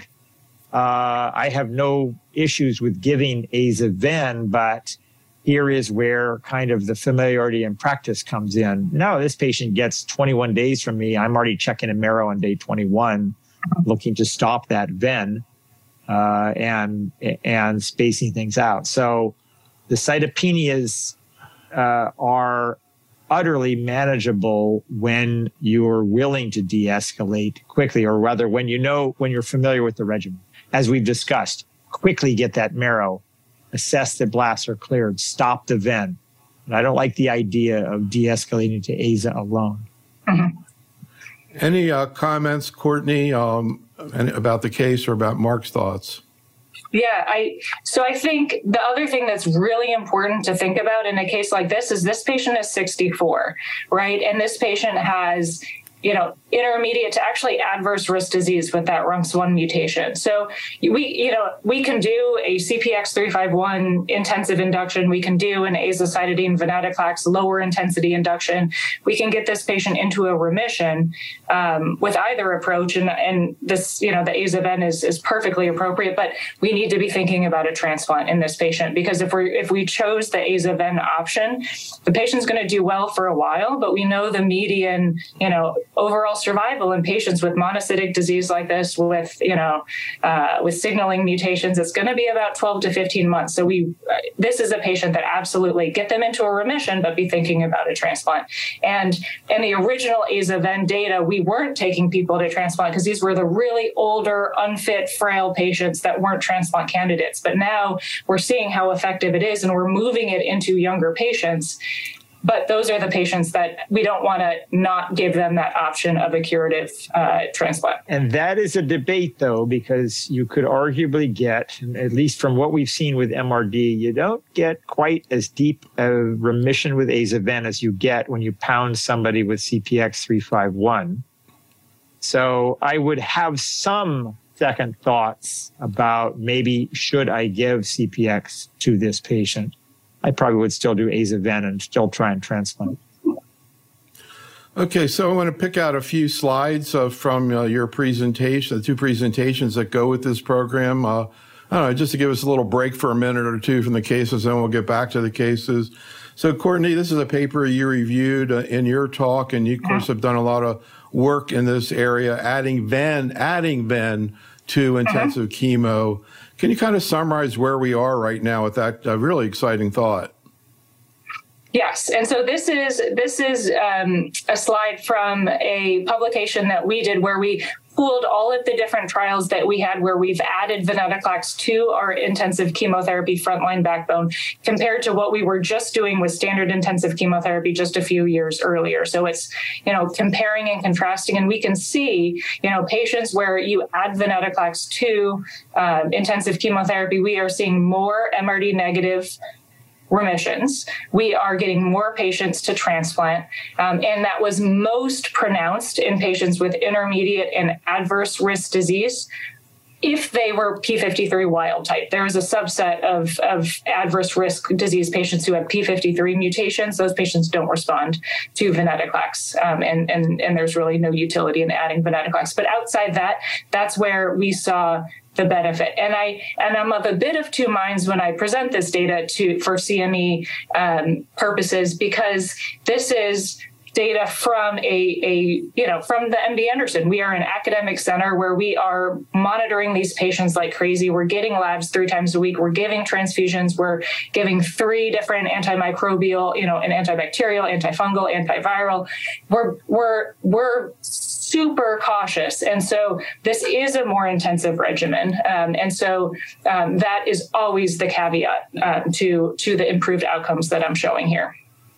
Uh, I have no issues with giving aza-ven, but here is where kind of the familiarity and practice comes in. No, this patient gets twenty-one days from me. I'm already checking a marrow on day twenty-one, looking to stop that ven uh, and, and spacing things out. So the cytopenias uh, are utterly manageable when you're willing to de-escalate quickly, or rather when you know, when you're familiar with the regimen. As we've discussed, quickly get that marrow, assess that blasts are cleared, stop the ven. And I don't like the idea of de-escalating to aza alone. Mm-hmm. Any uh, comments, Courtney, um, about the case or about Mark's thoughts? Yeah, I so I think the other thing that's really important to think about in a case like this is this patient is sixty-four, right? And this patient has, you know, intermediate to actually adverse risk disease with that R U N C one mutation. So we, you know, we can do a C P X three five one intensive induction. We can do an azacitidine venetoclax lower intensity induction. We can get this patient into a remission um, with either approach. And, and this, you know, the aza-ven is, is perfectly appropriate, but we need to be thinking about a transplant in this patient, because if we if we chose the aza-ven option, the patient's going to do well for a while, but we know the median, you know, overall survival in patients with monocytic disease like this, with, you know, uh, with signaling mutations, it's going to be about twelve to fifteen months. So we, uh, this is a patient that absolutely get them into a remission, but be thinking about a transplant. And in the original Aza-Ven data, we weren't taking people to transplant because these were the really older, unfit, frail patients that weren't transplant candidates. But now we're seeing how effective it is, and we're moving it into younger patients. But those are the patients that we don't want to not give them that option of a curative uh, transplant. And that is a debate, though, because you could arguably get, at least from what we've seen with M R D, you don't get quite as deep a remission with Aza-Ven as you get when you pound somebody with C P X three five one. So I would have some second thoughts about maybe should I give C P X to this patient. I probably would still do Aza-Ven and still try and transplant. Okay, so I want to pick out a few slides uh, from uh, your presentation, the two presentations that go with this program. Uh, I don't know, just to give us a little break for a minute or two from the cases, then we'll get back to the cases. So, Courtney, this is a paper you reviewed uh, in your talk, and you, of course, have done a lot of work in this area, adding Ven, adding Ven to intensive uh-huh. chemo. Can you kind of summarize where we are right now with that uh, really exciting thought? Yes, and so this is this is um, a slide from a publication that we did where we pooled all of the different trials that we had where we've added venetoclax to our intensive chemotherapy frontline backbone compared to what we were just doing with standard intensive chemotherapy just a few years earlier. So it's, you know, comparing and contrasting, and we can see, you know, patients where you add venetoclax to uh, intensive chemotherapy, we are seeing more M R D negative remissions. We are getting more patients to transplant, um, and that was most pronounced in patients with intermediate and adverse risk disease if they were P fifty-three wild type. There is a subset of, of adverse risk disease patients who have P fifty-three mutations. Those patients don't respond to venetoclax, um, and, and, and there's really no utility in adding venetoclax. But outside that, that's where we saw the benefit. And I and I'm of a bit of two minds when I present this data to for C M E um, purposes, because this is data from a, a, you know, from the M D Anderson. We are an academic center where we are monitoring these patients like crazy. We're getting labs three times a week. We're giving transfusions. We're giving three different antimicrobial, you know, an antibacterial, antifungal, antiviral. We're, we're, we're super cautious. And so this is a more intensive regimen. Um, and so um, that is always the caveat uh, to, to the improved outcomes that I'm showing here.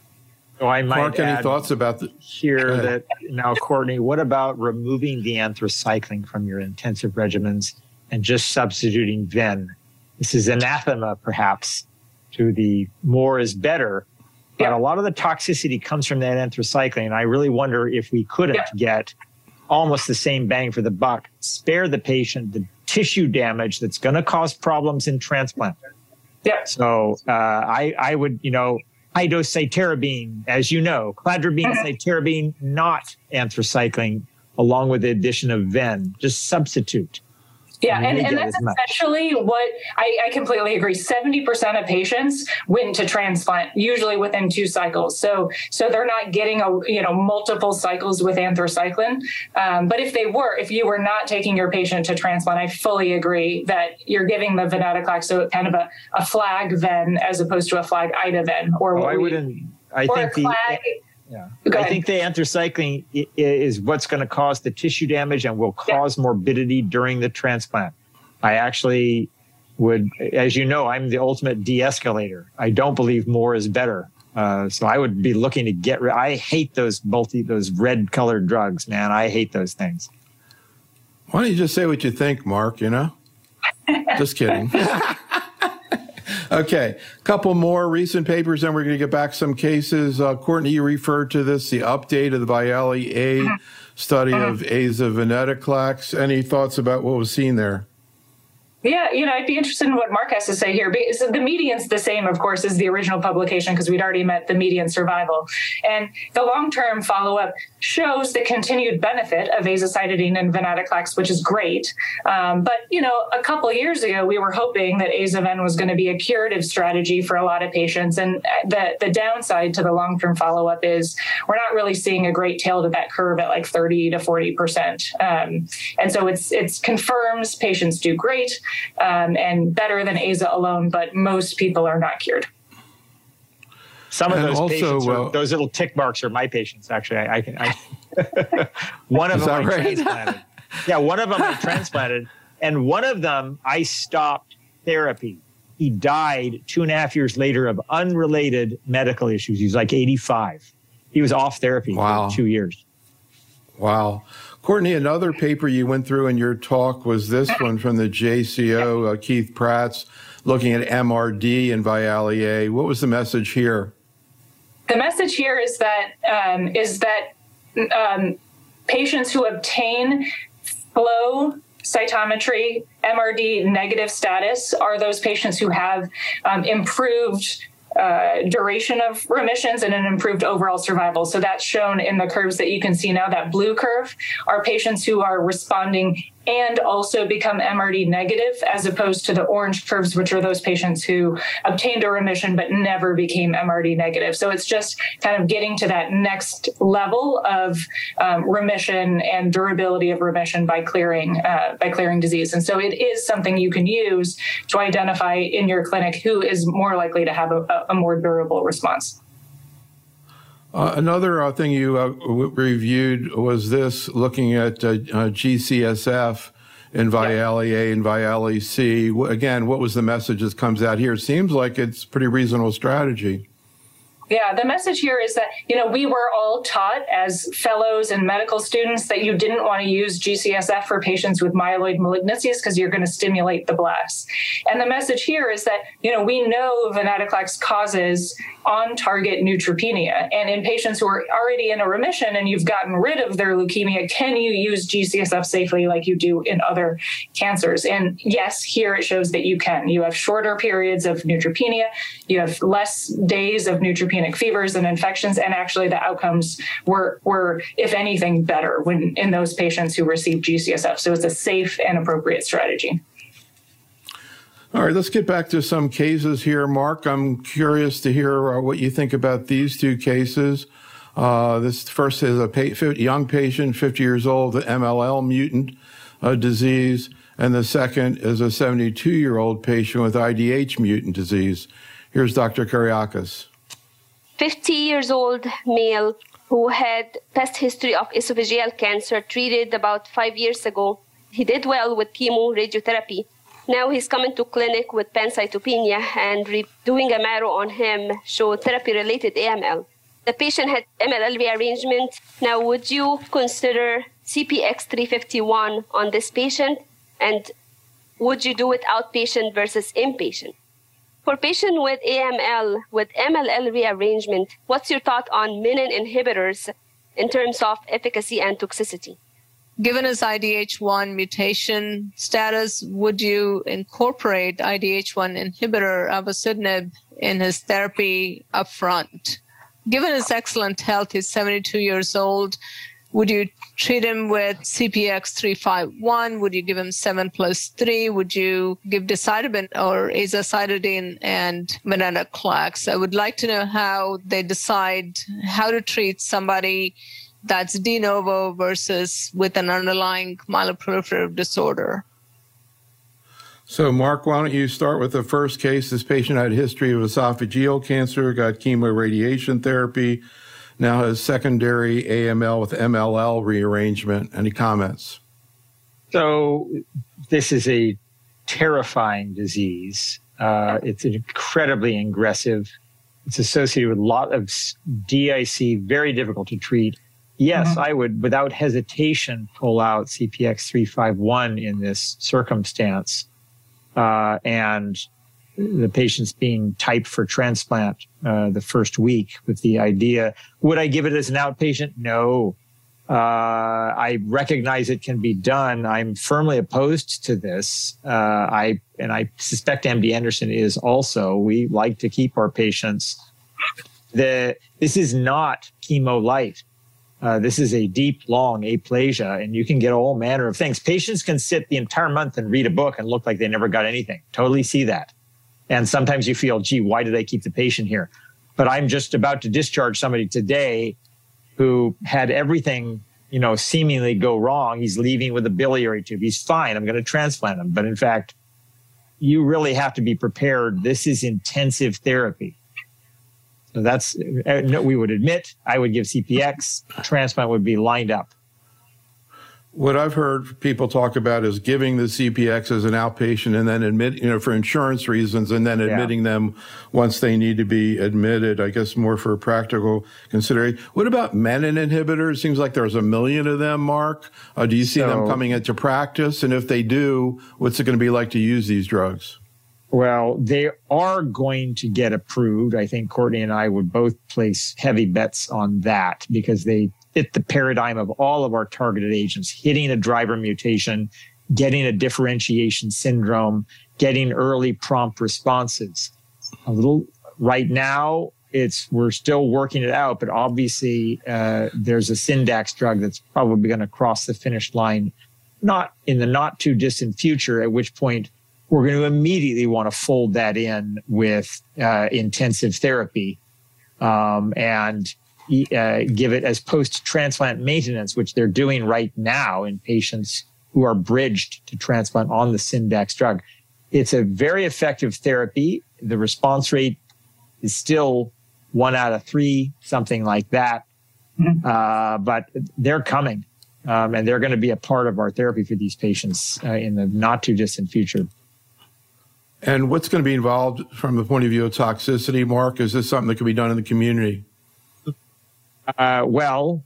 So I might Mark, add any thoughts about the, here that now, Courtney, what about removing the anthracycline from your intensive regimens and just substituting Ven? This is anathema, perhaps, to the more is better. But yeah. a lot of the toxicity comes from that anthracycline. I really wonder if we couldn't yeah. get almost the same bang for the buck, spare the patient the tissue damage that's going to cause problems in transplant. Yeah. So uh, I, I would, you know, high dose cytarabine, as you know, cladribine, cytarabine, not anthracycline, along with the addition of Ven, just substitute. Yeah, and, and that's essentially what I, I completely agree. seventy percent of patients went to transplant, usually within two cycles. So so they're not getting a you know multiple cycles with anthracycline. Um, but if they were, if you were not taking your patient to transplant, I fully agree that you're giving the venetoclax, so kind of a, a flag Ven as opposed to a flag Ida-Ven. Or oh, what I we, wouldn't. I or think a the. flag, Yeah, I think the anthracycline is what's going to cause the tissue damage and will cause yeah. morbidity during the transplant. I actually would, as you know, I'm the ultimate de-escalator. I don't believe more is better. Uh, so I would be looking to get rid. I hate those multi, those red colored drugs, man. I hate those things. Why don't you just say what you think, Mark, you know? Just kidding. Okay, a couple more recent papers, then we're going to get back some cases. Uh, Courtney, you referred to this, the update of the Viale A study of Aza venetoclax. Any thoughts about what was seen there? Yeah, you know, I'd be interested in what Mark has to say here. Because the median's the same, of course, as the original publication, because we'd already met the median survival. And the long-term follow-up shows the continued benefit of azacitidine and venetoclax, which is great. Um, but, you know, a couple of years ago, we were hoping that Aza-Ven was going to be a curative strategy for a lot of patients. And the, the downside to the long-term follow-up is we're not really seeing a great tail to that curve at like thirty to forty percent. Um, and so it's it's confirms patients do great. Um, and better than Aza alone, but most people are not cured. Some of and those also, patients, are, uh, those little tick marks are my patients. Actually, I, I can. I, one of them I right? transplanted. Yeah, one of them I transplanted, and one of them I stopped therapy. He died two and a half years later of unrelated medical issues. He was like eighty-five. He was off therapy wow. for two years. Wow. Courtney, another paper you went through in your talk was this one from the J C O, uh, Keith Pratt's, looking at M R D and VIALE-A. What was the message here? The message here is that um, is that um, patients who obtain flow cytometry M R D negative status are those patients who have um, improved Uh, duration of remissions and an improved overall survival. So that's shown in the curves that you can see now. That blue curve are patients who are responding and also become M R D negative, as opposed to the orange curves, which are those patients who obtained a remission but never became M R D negative. So it's just kind of getting to that next level of um, remission and durability of remission by clearing uh, by clearing disease. And so it is something you can use to identify in your clinic who is more likely to have a, a more durable response. Uh, another uh, thing you uh, w- reviewed was this, looking at uh, uh, G C S F in VIALE-A and VIALE-C. W- again, what was the message that comes out here? It seems like it's a pretty reasonable strategy. Yeah, the message here is that, you know, we were all taught as fellows and medical students that you didn't want to use G C S F for patients with myeloid malignancies because you're going to stimulate the blasts. And the message here is that, you know, we know venetoclax causes on-target neutropenia. And in patients who are already in a remission and you've gotten rid of their leukemia, can you use G C S F safely like you do in other cancers? And yes, here it shows that you can. You have shorter periods of neutropenia. You have less days of neutropenia fevers and infections, and actually the outcomes were, were, if anything, better when in those patients who received G C S F. So it's a safe and appropriate strategy. All right, let's get back to some cases here. Mark, I'm curious to hear uh, what you think about these two cases. Uh, this first is a pa- young patient, fifty years old, with M L L mutant uh, disease, and the second is a seventy-two-year-old patient with I D H mutant disease. Here's Doctor Kariakis. fifty years old male who had past history of esophageal cancer, treated about five years ago. He did well with chemo radiotherapy. Now he's coming to clinic with pancytopenia, and re- doing a marrow on him showed therapy-related A M L. The patient had M L L rearrangement. Now, would you consider C P X three fifty-one on this patient? And would you do it outpatient versus inpatient? For patient with A M L, with M L L rearrangement, what's your thought on menin inhibitors in terms of efficacy and toxicity? Given his I D H one mutation status, would you incorporate I D H one inhibitor avocitinib in his therapy upfront? Given his excellent health, he's seventy-two years old, would you treat him with C P X three fifty-one? Would you give him seven plus three? Would you give decitabine or azacitidine and venetoclax? I would like to know how they decide how to treat somebody that's de novo versus with an underlying myeloproliferative disorder. So, Mark, why don't you start with the first case? This patient had a history of esophageal cancer, got chemoradiation therapy, now has secondary A M L with M L L rearrangement. Any comments? So this is a terrifying disease. Uh, it's incredibly aggressive. It's associated with a lot of D I C, very difficult to treat. Yes, mm-hmm. I would, without hesitation, pull out C P X three fifty-one in this circumstance. Uh, and the patient's being typed for transplant uh, the first week with the idea, would I give it as an outpatient? No. Uh, I recognize it can be done. I'm firmly opposed to this. Uh, I and I suspect M D Anderson is also. We like to keep our patients. The this is not chemo light. Uh, this is a deep, long aplasia, and you can get all manner of things. Patients can sit the entire month and read a book and look like they never got anything. Totally see that. And sometimes you feel, gee, why did I keep the patient here? But I'm just about to discharge somebody today who had everything, you know, seemingly go wrong. He's leaving with a biliary tube. He's fine. I'm going to transplant him. But in fact, you really have to be prepared. This is intensive therapy. So that's, uh, we would admit, I would give C P X. Transplant would be lined up. What I've heard people talk about is giving the C P X as an outpatient and then admit, you know, for insurance reasons, and then admitting yeah. them once they need to be admitted, I guess more for practical consideration. What about menin inhibitors? Seems like there's a million of them, Mark. Uh, do you see so, them coming into practice? And if they do, what's it going to be like to use these drugs? Well, they are going to get approved. I think Courtney and I would both place heavy bets on that because they fit the paradigm of all of our targeted agents, hitting a driver mutation, getting a differentiation syndrome, getting early prompt responses. A little right now, it's we're still working it out, but obviously uh, there's a Syndax drug that's probably going to cross the finish line, not in the not too distant future, at which point we're going to immediately want to fold that in with uh, intensive therapy um, and uh, give it as post-transplant maintenance, which they're doing right now in patients who are bridged to transplant on the Syndax drug. It's a very effective therapy. The response rate is still one out of three, something like that. Mm-hmm. Uh, but they're coming, um, and they're going to be a part of our therapy for these patients uh, in the not too distant future. And what's going to be involved from the point of view of toxicity, Mark? Is this something that can be done in the community? Uh, well,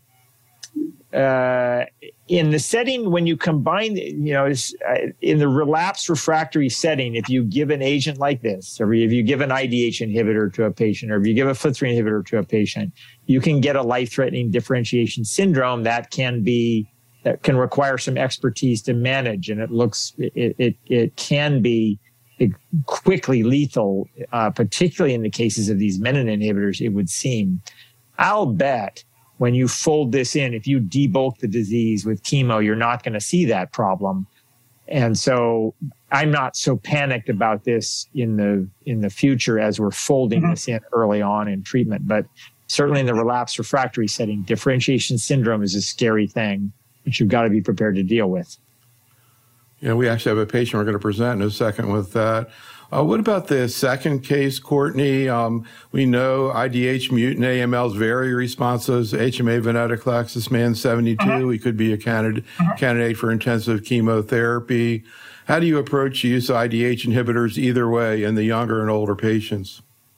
uh, in the setting, when you combine, you know, uh, in the relapse refractory setting, if you give an agent like this, or if you give an I D H inhibitor to a patient, or if you give a F L T three inhibitor to a patient, you can get a life-threatening differentiation syndrome that can be, that can require some expertise to manage. And it looks, it, it, it can be quickly lethal, uh, particularly in the cases of these menin inhibitors, it would seem. I'll bet when you fold this in, if you debulk the disease with chemo, you're not going to see that problem. And so I'm not so panicked about this in the in the future as we're folding mm-hmm. this in early on in treatment. But certainly in the relapse refractory setting, differentiation syndrome is a scary thing, which you've got to be prepared to deal with. Yeah, we actually have a patient we're going to present in a second with that. Uh, what about the second case, Courtney? Um, we know I D H mutant A M L is very responsive. H M A venetoclax, this man's seventy-two. Uh-huh. He could be a candidate, uh-huh. candidate for intensive chemotherapy. How do you approach the use of I D H inhibitors either way in the younger and older patients?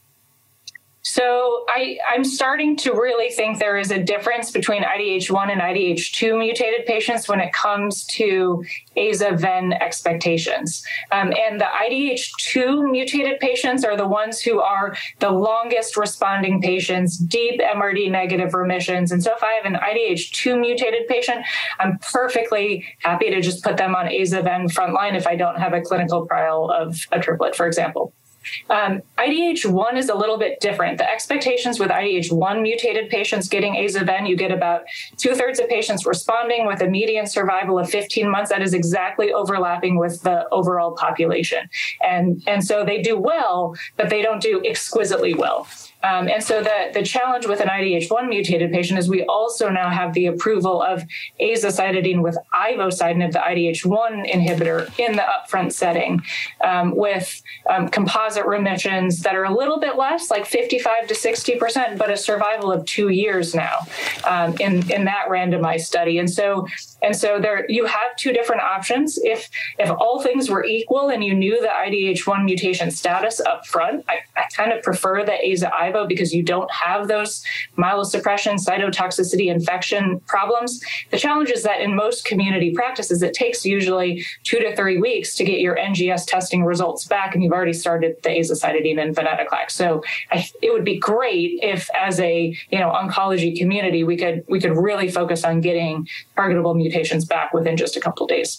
So I, I'm starting to really think there is a difference between I D H one and I D H two mutated patients when it comes to aza-ven expectations. Um, and the I D H two mutated patients are the ones who are the longest responding patients, deep M R D negative remissions. And so if I have an I D H two mutated patient, I'm perfectly happy to just put them on aza-ven frontline if I don't have a clinical trial of a triplet, for example. Um, I D H one is a little bit different. The expectations with I D H one mutated patients getting aza-ven, you get about two-thirds of patients responding with a median survival of fifteen months. That is exactly overlapping with the overall population. And, and so they do well, but they don't do exquisitely well. Um, and so the, the challenge with an I D H one mutated patient is we also now have the approval of azacitidine with ivosidenib, the I D H one inhibitor, in the upfront setting um, with um, composite remissions that are a little bit less, like fifty-five to sixty percent, but a survival of two years now um, in, in that randomized study. And so and so there you have two different options. If if all things were equal and you knew the I D H one mutation status up front, I, I kind of prefer the aza-ivo ibo because you don't have those myelosuppression, cytotoxicity, infection problems. The challenge is that in most community practices, it takes usually two to three weeks to get your N G S testing results back, and you've already started the azacitidine and venetoclax. So I, it would be great if, as a you know oncology community, we could we could really focus on getting targetable mutations back within just a couple of days.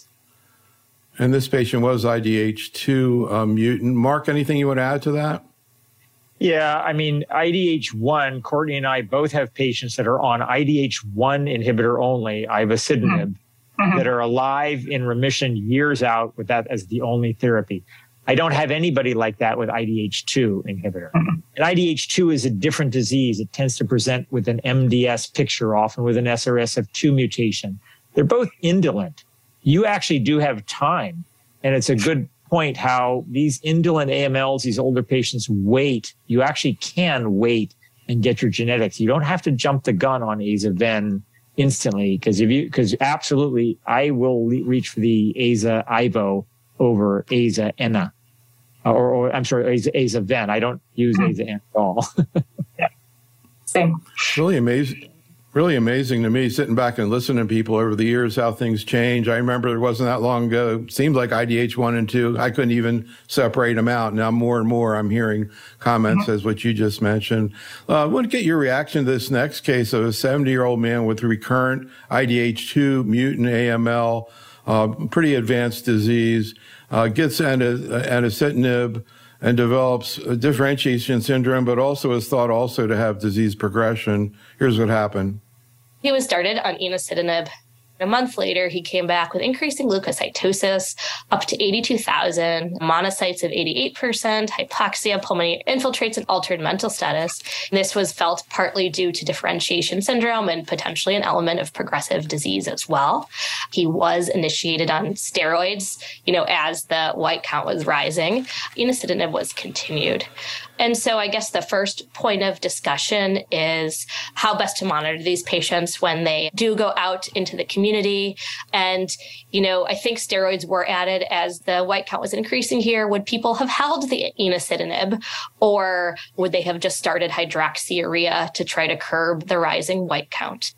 And this patient was I D H two uh, mutant. Mark, anything you want to add to that? Yeah, I mean, I D H one, Courtney and I both have patients that are on I D H one inhibitor only, ivosidenib, mm-hmm. that are alive in remission years out with that as the only therapy. I don't have anybody like that with I D H two inhibitor. Mm-hmm. And I D H two is a different disease. It tends to present with an M D S picture, often with an S R S F two mutation. They're both indolent. You actually do have time. And it's a good point how these indolent A M Ls, these older patients wait. You actually can wait and get your genetics. You don't have to jump the gun on Aza-Ven instantly, because if you, because absolutely, I will le- reach for the Aza-Ibo over Aza-Ena, or, or I'm sorry, Aza, Aza-Ven. I don't use Aza-Ena at all. Yeah, same. Really amazing. Really amazing to me, sitting back and listening to people over the years, how things change. I remember it wasn't that long ago. It seemed like I D H one and two, I couldn't even separate them out. Now more and more I'm hearing comments mm-hmm. as what you just mentioned. Uh, I want to get your reaction to this next case of a seventy-year-old man with recurrent I D H two mutant A M L, uh, pretty advanced disease, uh, gets enasidenib and develops a differentiation syndrome, but also is thought also to have disease progression. Here's what happened. He was started on enasidenib. A month later, he came back with increasing leukocytosis up to eighty-two thousand, monocytes of eighty-eight percent, hypoxia, pulmonary infiltrates, and altered mental status. This was felt partly due to differentiation syndrome and potentially an element of progressive disease as well. He was initiated on steroids, you know, as the white count was rising. Enasidenib was continued. And so I guess the first point of discussion is how best to monitor these patients when they do go out into the community. And, you know, I think steroids were added as the white count was increasing here. Would people have held the enasidenib, or would they have just started hydroxyurea to try to curb the rising white count?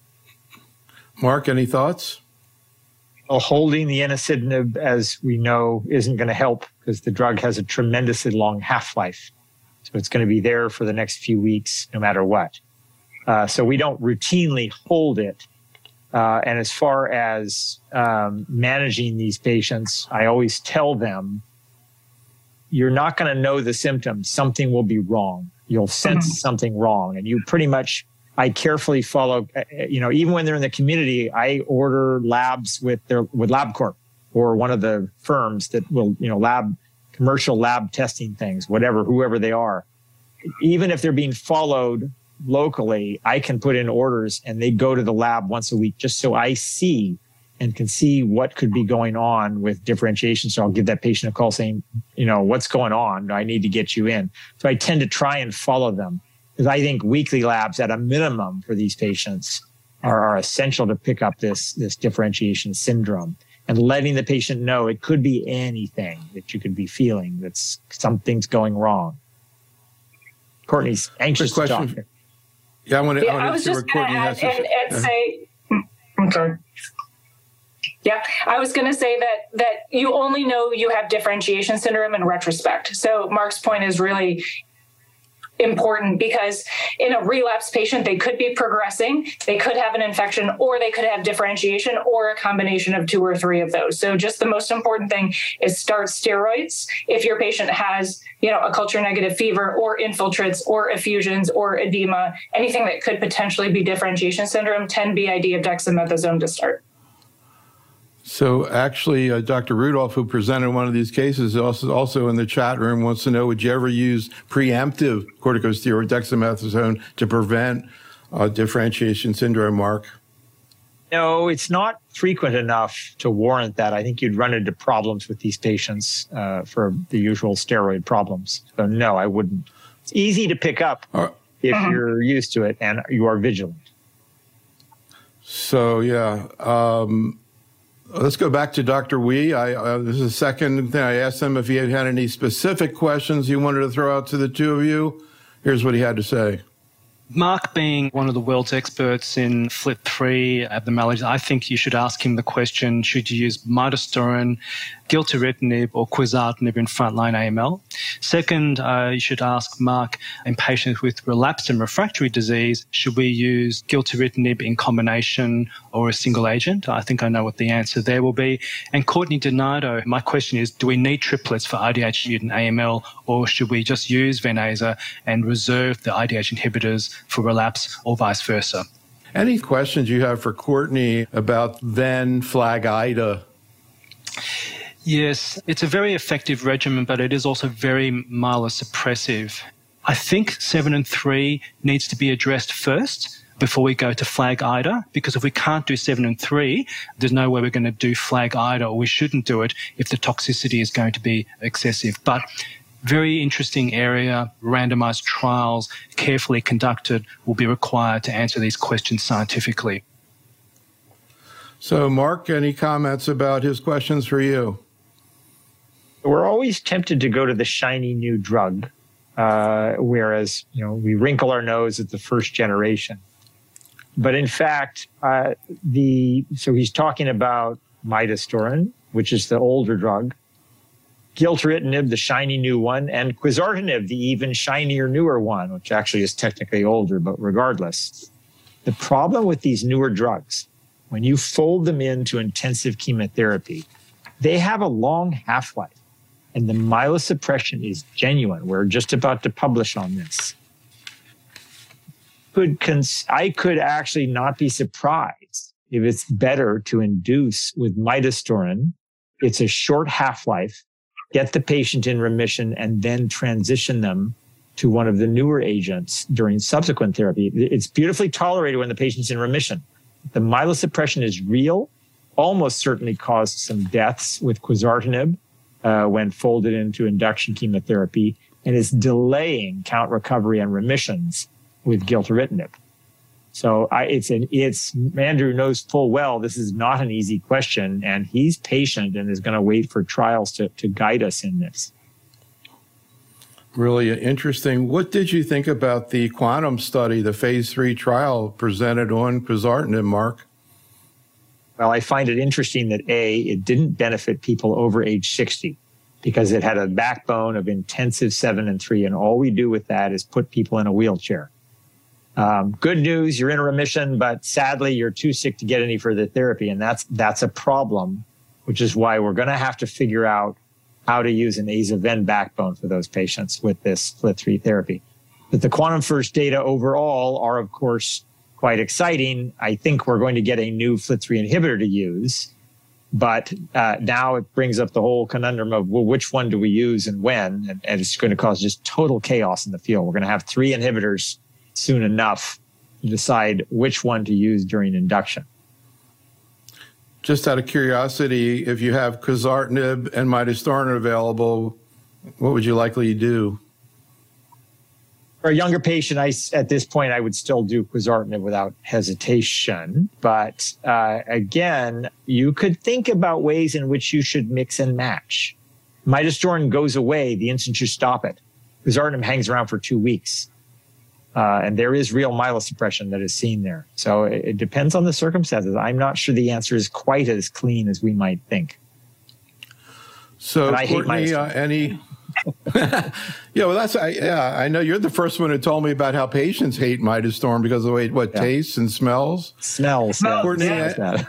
Mark, any thoughts? Well, holding the enasidenib, as we know, isn't going to help because the drug has a tremendously long half-life. So it's going to be there for the next few weeks, no matter what. Uh, so we don't routinely hold it. Uh, and as far as um, managing these patients, I always tell them, you're not going to know the symptoms. Something will be wrong. You'll sense mm-hmm. something wrong. And you pretty much, I carefully follow, you know, even when they're in the community, I order labs with their, with LabCorp or one of the firms that will, you know, lab, commercial lab testing things, whatever, whoever they are. Even if they're being followed locally, I can put in orders and they go to the lab once a week just so I see and can see what could be going on with differentiation. So I'll give that patient a call saying, you know, what's going on? I need to get you in. So I tend to try and follow them because I think weekly labs at a minimum for these patients are, are essential to pick up this, this differentiation syndrome. And letting the patient know it could be anything that you could be feeling, that's something's going wrong. Courtney's anxious to talk. Yeah, I want to, yeah, I want I to was see just what Courtney has to and, say. and say, I'm sorry. Yeah, I was going to say that that you only know you have differentiation syndrome in retrospect. So Mark's point is really important because in a relapse patient, they could be progressing, they could have an infection, or they could have differentiation, or a combination of two or three of those. So just the most important thing is start steroids. If your patient has, you know, a culture negative fever or infiltrates or effusions or edema, anything that could potentially be differentiation syndrome, ten B I D of dexamethasone to start. So actually, uh, Doctor Rudolph, who presented one of these cases, also also in the chat room, wants to know, would you ever use preemptive corticosteroid dexamethasone to prevent uh, differentiation syndrome, Mark? No, it's not frequent enough to warrant that. I think you'd run into problems with these patients uh, for the usual steroid problems. So no, I wouldn't. It's easy to pick up uh, if uh-huh. you're used to it and you are vigilant. So, yeah. Um, Let's go back to Doctor Wee. I, uh, this is the second thing I asked him if he had had any specific questions he wanted to throw out to the two of you. Here's what he had to say. Mark, being one of the world's experts in F L I T three abnormalities, I think you should ask him the question, should you use midostaurin, gilteritinib, or quizartinib in frontline A M L? Second, uh, you should ask Mark, in patients with relapsed and refractory disease, should we use gilteritinib in combination or a single agent? I think I know what the answer there will be. And Courtney Donato, my question is, do we need triplets for I D H mutant A M L, or should we just use Venclexta and reserve the I D H inhibitors for relapse or vice versa? Any questions you have for Courtney about Venclexta? Yes, it's a very effective regimen, but it is also very myelosuppressive. I think seven and three needs to be addressed first before we go to FLAG-IDA, because if we can't do seven and three, there's no way we're going to do FLAG-IDA, or we shouldn't do it if the toxicity is going to be excessive. But very interesting area, randomized trials, carefully conducted, will be required to answer these questions scientifically. So, Mark, any comments about his questions for you? We're always tempted to go to the shiny new drug, uh, whereas, you know, we wrinkle our nose at the first generation. But in fact, uh, the so he's talking about midostaurin, which is the older drug, gilteritinib, the shiny new one, and quizartinib, the even shinier, newer one, which actually is technically older, but regardless. The problem with these newer drugs, when you fold them into intensive chemotherapy, they have a long half-life, and the myelosuppression is genuine. We're just about to publish on this. Could cons- I could actually not be surprised if it's better to induce with midostaurin. It's a short half-life, get the patient in remission, and then transition them to one of the newer agents during subsequent therapy. It's beautifully tolerated when the patient's in remission. The myelosuppression is real, almost certainly caused some deaths with quizartinib uh, when folded into induction chemotherapy, and is delaying count recovery and remissions with gilteritinib. So I, it's an, it's, Andrew knows full well this is not an easy question, and he's patient and is going to wait for trials to, to guide us in this. Really interesting. What did you think about the QUANTUM study, the phase three trial presented on quizartinib, Mark? Well, I find it interesting that A, it didn't benefit people over age sixty because it had a backbone of intensive seven and three, and all we do with that is put people in a wheelchair. Um, good news, you're in a remission, but sadly, you're too sick to get any further therapy. And that's, that's a problem, which is why we're going to have to figure out how to use an aza-ven backbone for those patients with this F L I T three therapy. But the QUANTUM First data overall are, of course, quite exciting. I think we're going to get a new F L I T three inhibitor to use. But uh, now it brings up the whole conundrum of, well, which one do we use and when? And, and it's going to cause just total chaos in the field. We're going to have three inhibitors soon enough to decide which one to use during induction. Just out of curiosity, if you have quizartinib and midostaurin available, what would you likely do? For a younger patient, I, at this point, I would still do quizartinib without hesitation. But uh, again, you could think about ways in which you should mix and match. Midostaurin goes away the instant you stop it. Quizartinib hangs around for two weeks. Uh, and there is real myelosuppression that is seen there. So it, it depends on the circumstances. I'm not sure the answer is quite as clean as we might think. So, Courtney, uh, any... yeah, well, that's, I, yeah, I know you're the first one who told me about how patients hate midostaurin because of the way it, what, yeah. tastes and smells? Smells. Yeah. Courtney, yeah.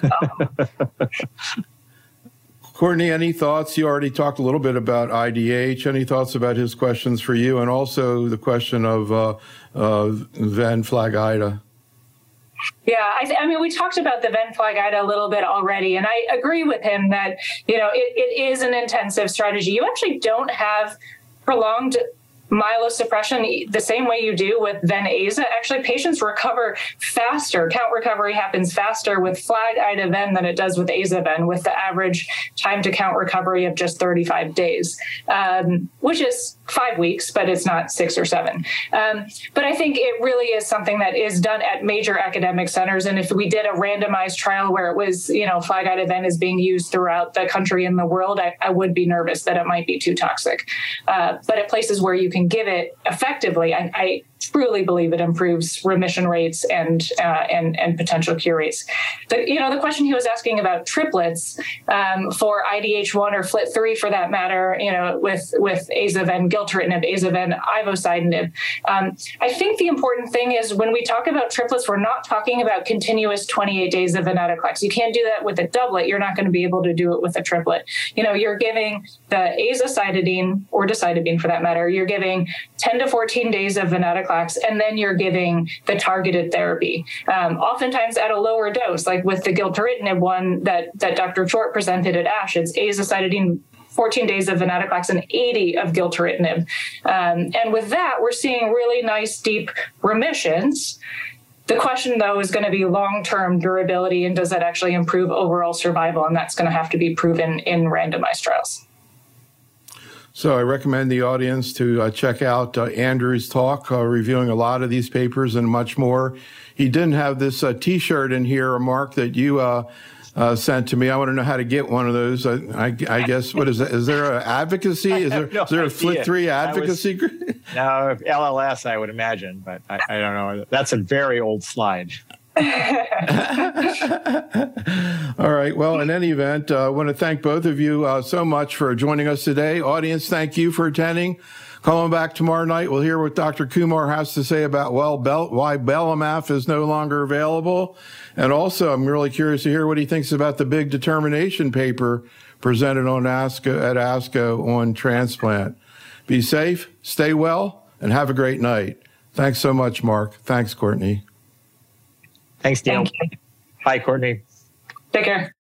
Courtney, any thoughts? You already talked a little bit about I D H. Any thoughts about his questions for you? And also the question of uh, uh, Venclexta. Yeah, I, th- I mean, we talked about the Venclexta a little bit already, and I agree with him that, you know, it, it is an intensive strategy. You actually don't have prolonged myelosuppression the same way you do with Venclexta. Actually, patients recover faster. Count recovery happens faster with FLAG-Ida-Ven than it does with Aza-Ven, with the average time to count recovery of just thirty-five days, um, which is five weeks, but it's not six or seven. Um, but I think it really is something that is done at major academic centers. And if we did a randomized trial where it was, you know, FLAG-Ida-Ven is being used throughout the country and the world, I, I would be nervous that it might be too toxic. Uh, but at places where you can give it effectively, I, I truly believe it improves remission rates and uh, and and potential cure rates. The, you know, the question he was asking about triplets um, for I D H one or F L T three, for that matter, you know, with with aza-ven, gilteritinib, aza-ven, ivosidenib. Um, I think the important thing is when we talk about triplets, we're not talking about continuous twenty-eight days of venetoclax. You can't do that with a doublet. You're not going to be able to do it with a triplet. You know, you're giving the azacitidine or decitabine, for that matter. You're giving ten to fourteen days of venetoclax, and then you're giving the targeted therapy, um, oftentimes at a lower dose, like with the gilteritinib one that, that Doctor Chort presented at ASH. It's azacitidine, fourteen days of venetoclax, and eighty of gilteritinib. Um, and with that, we're seeing really nice, deep remissions. The question, though, is going to be long-term durability, and does that actually improve overall survival? And that's going to have to be proven in randomized trials. So I recommend the audience to uh, check out uh, Andrew's talk, uh, reviewing a lot of these papers and much more. He didn't have this uh, T-shirt in here, Mark, that you uh, uh, sent to me. I want to know how to get one of those. I, I, I guess, what is that? Is there an advocacy? Is there, no is there a F L T three advocacy was, group? No, L L S, I would imagine, but I, I don't know. That's a very old slide. All right. Well, in any event, uh, I want to thank both of you uh, so much for joining us today. Audience, thank you for attending. Calling back tomorrow night, we'll hear what Doctor Kumar has to say about well, Bel- why Belamaf is no longer available. And also, I'm really curious to hear what he thinks about the big determination paper presented on ASCO, at ASCO on transplant. Be safe, stay well, and have a great night. Thanks so much, Mark. Thanks, Courtney. Thanks, Neil. Thank you. Bye, Courtney. Take care.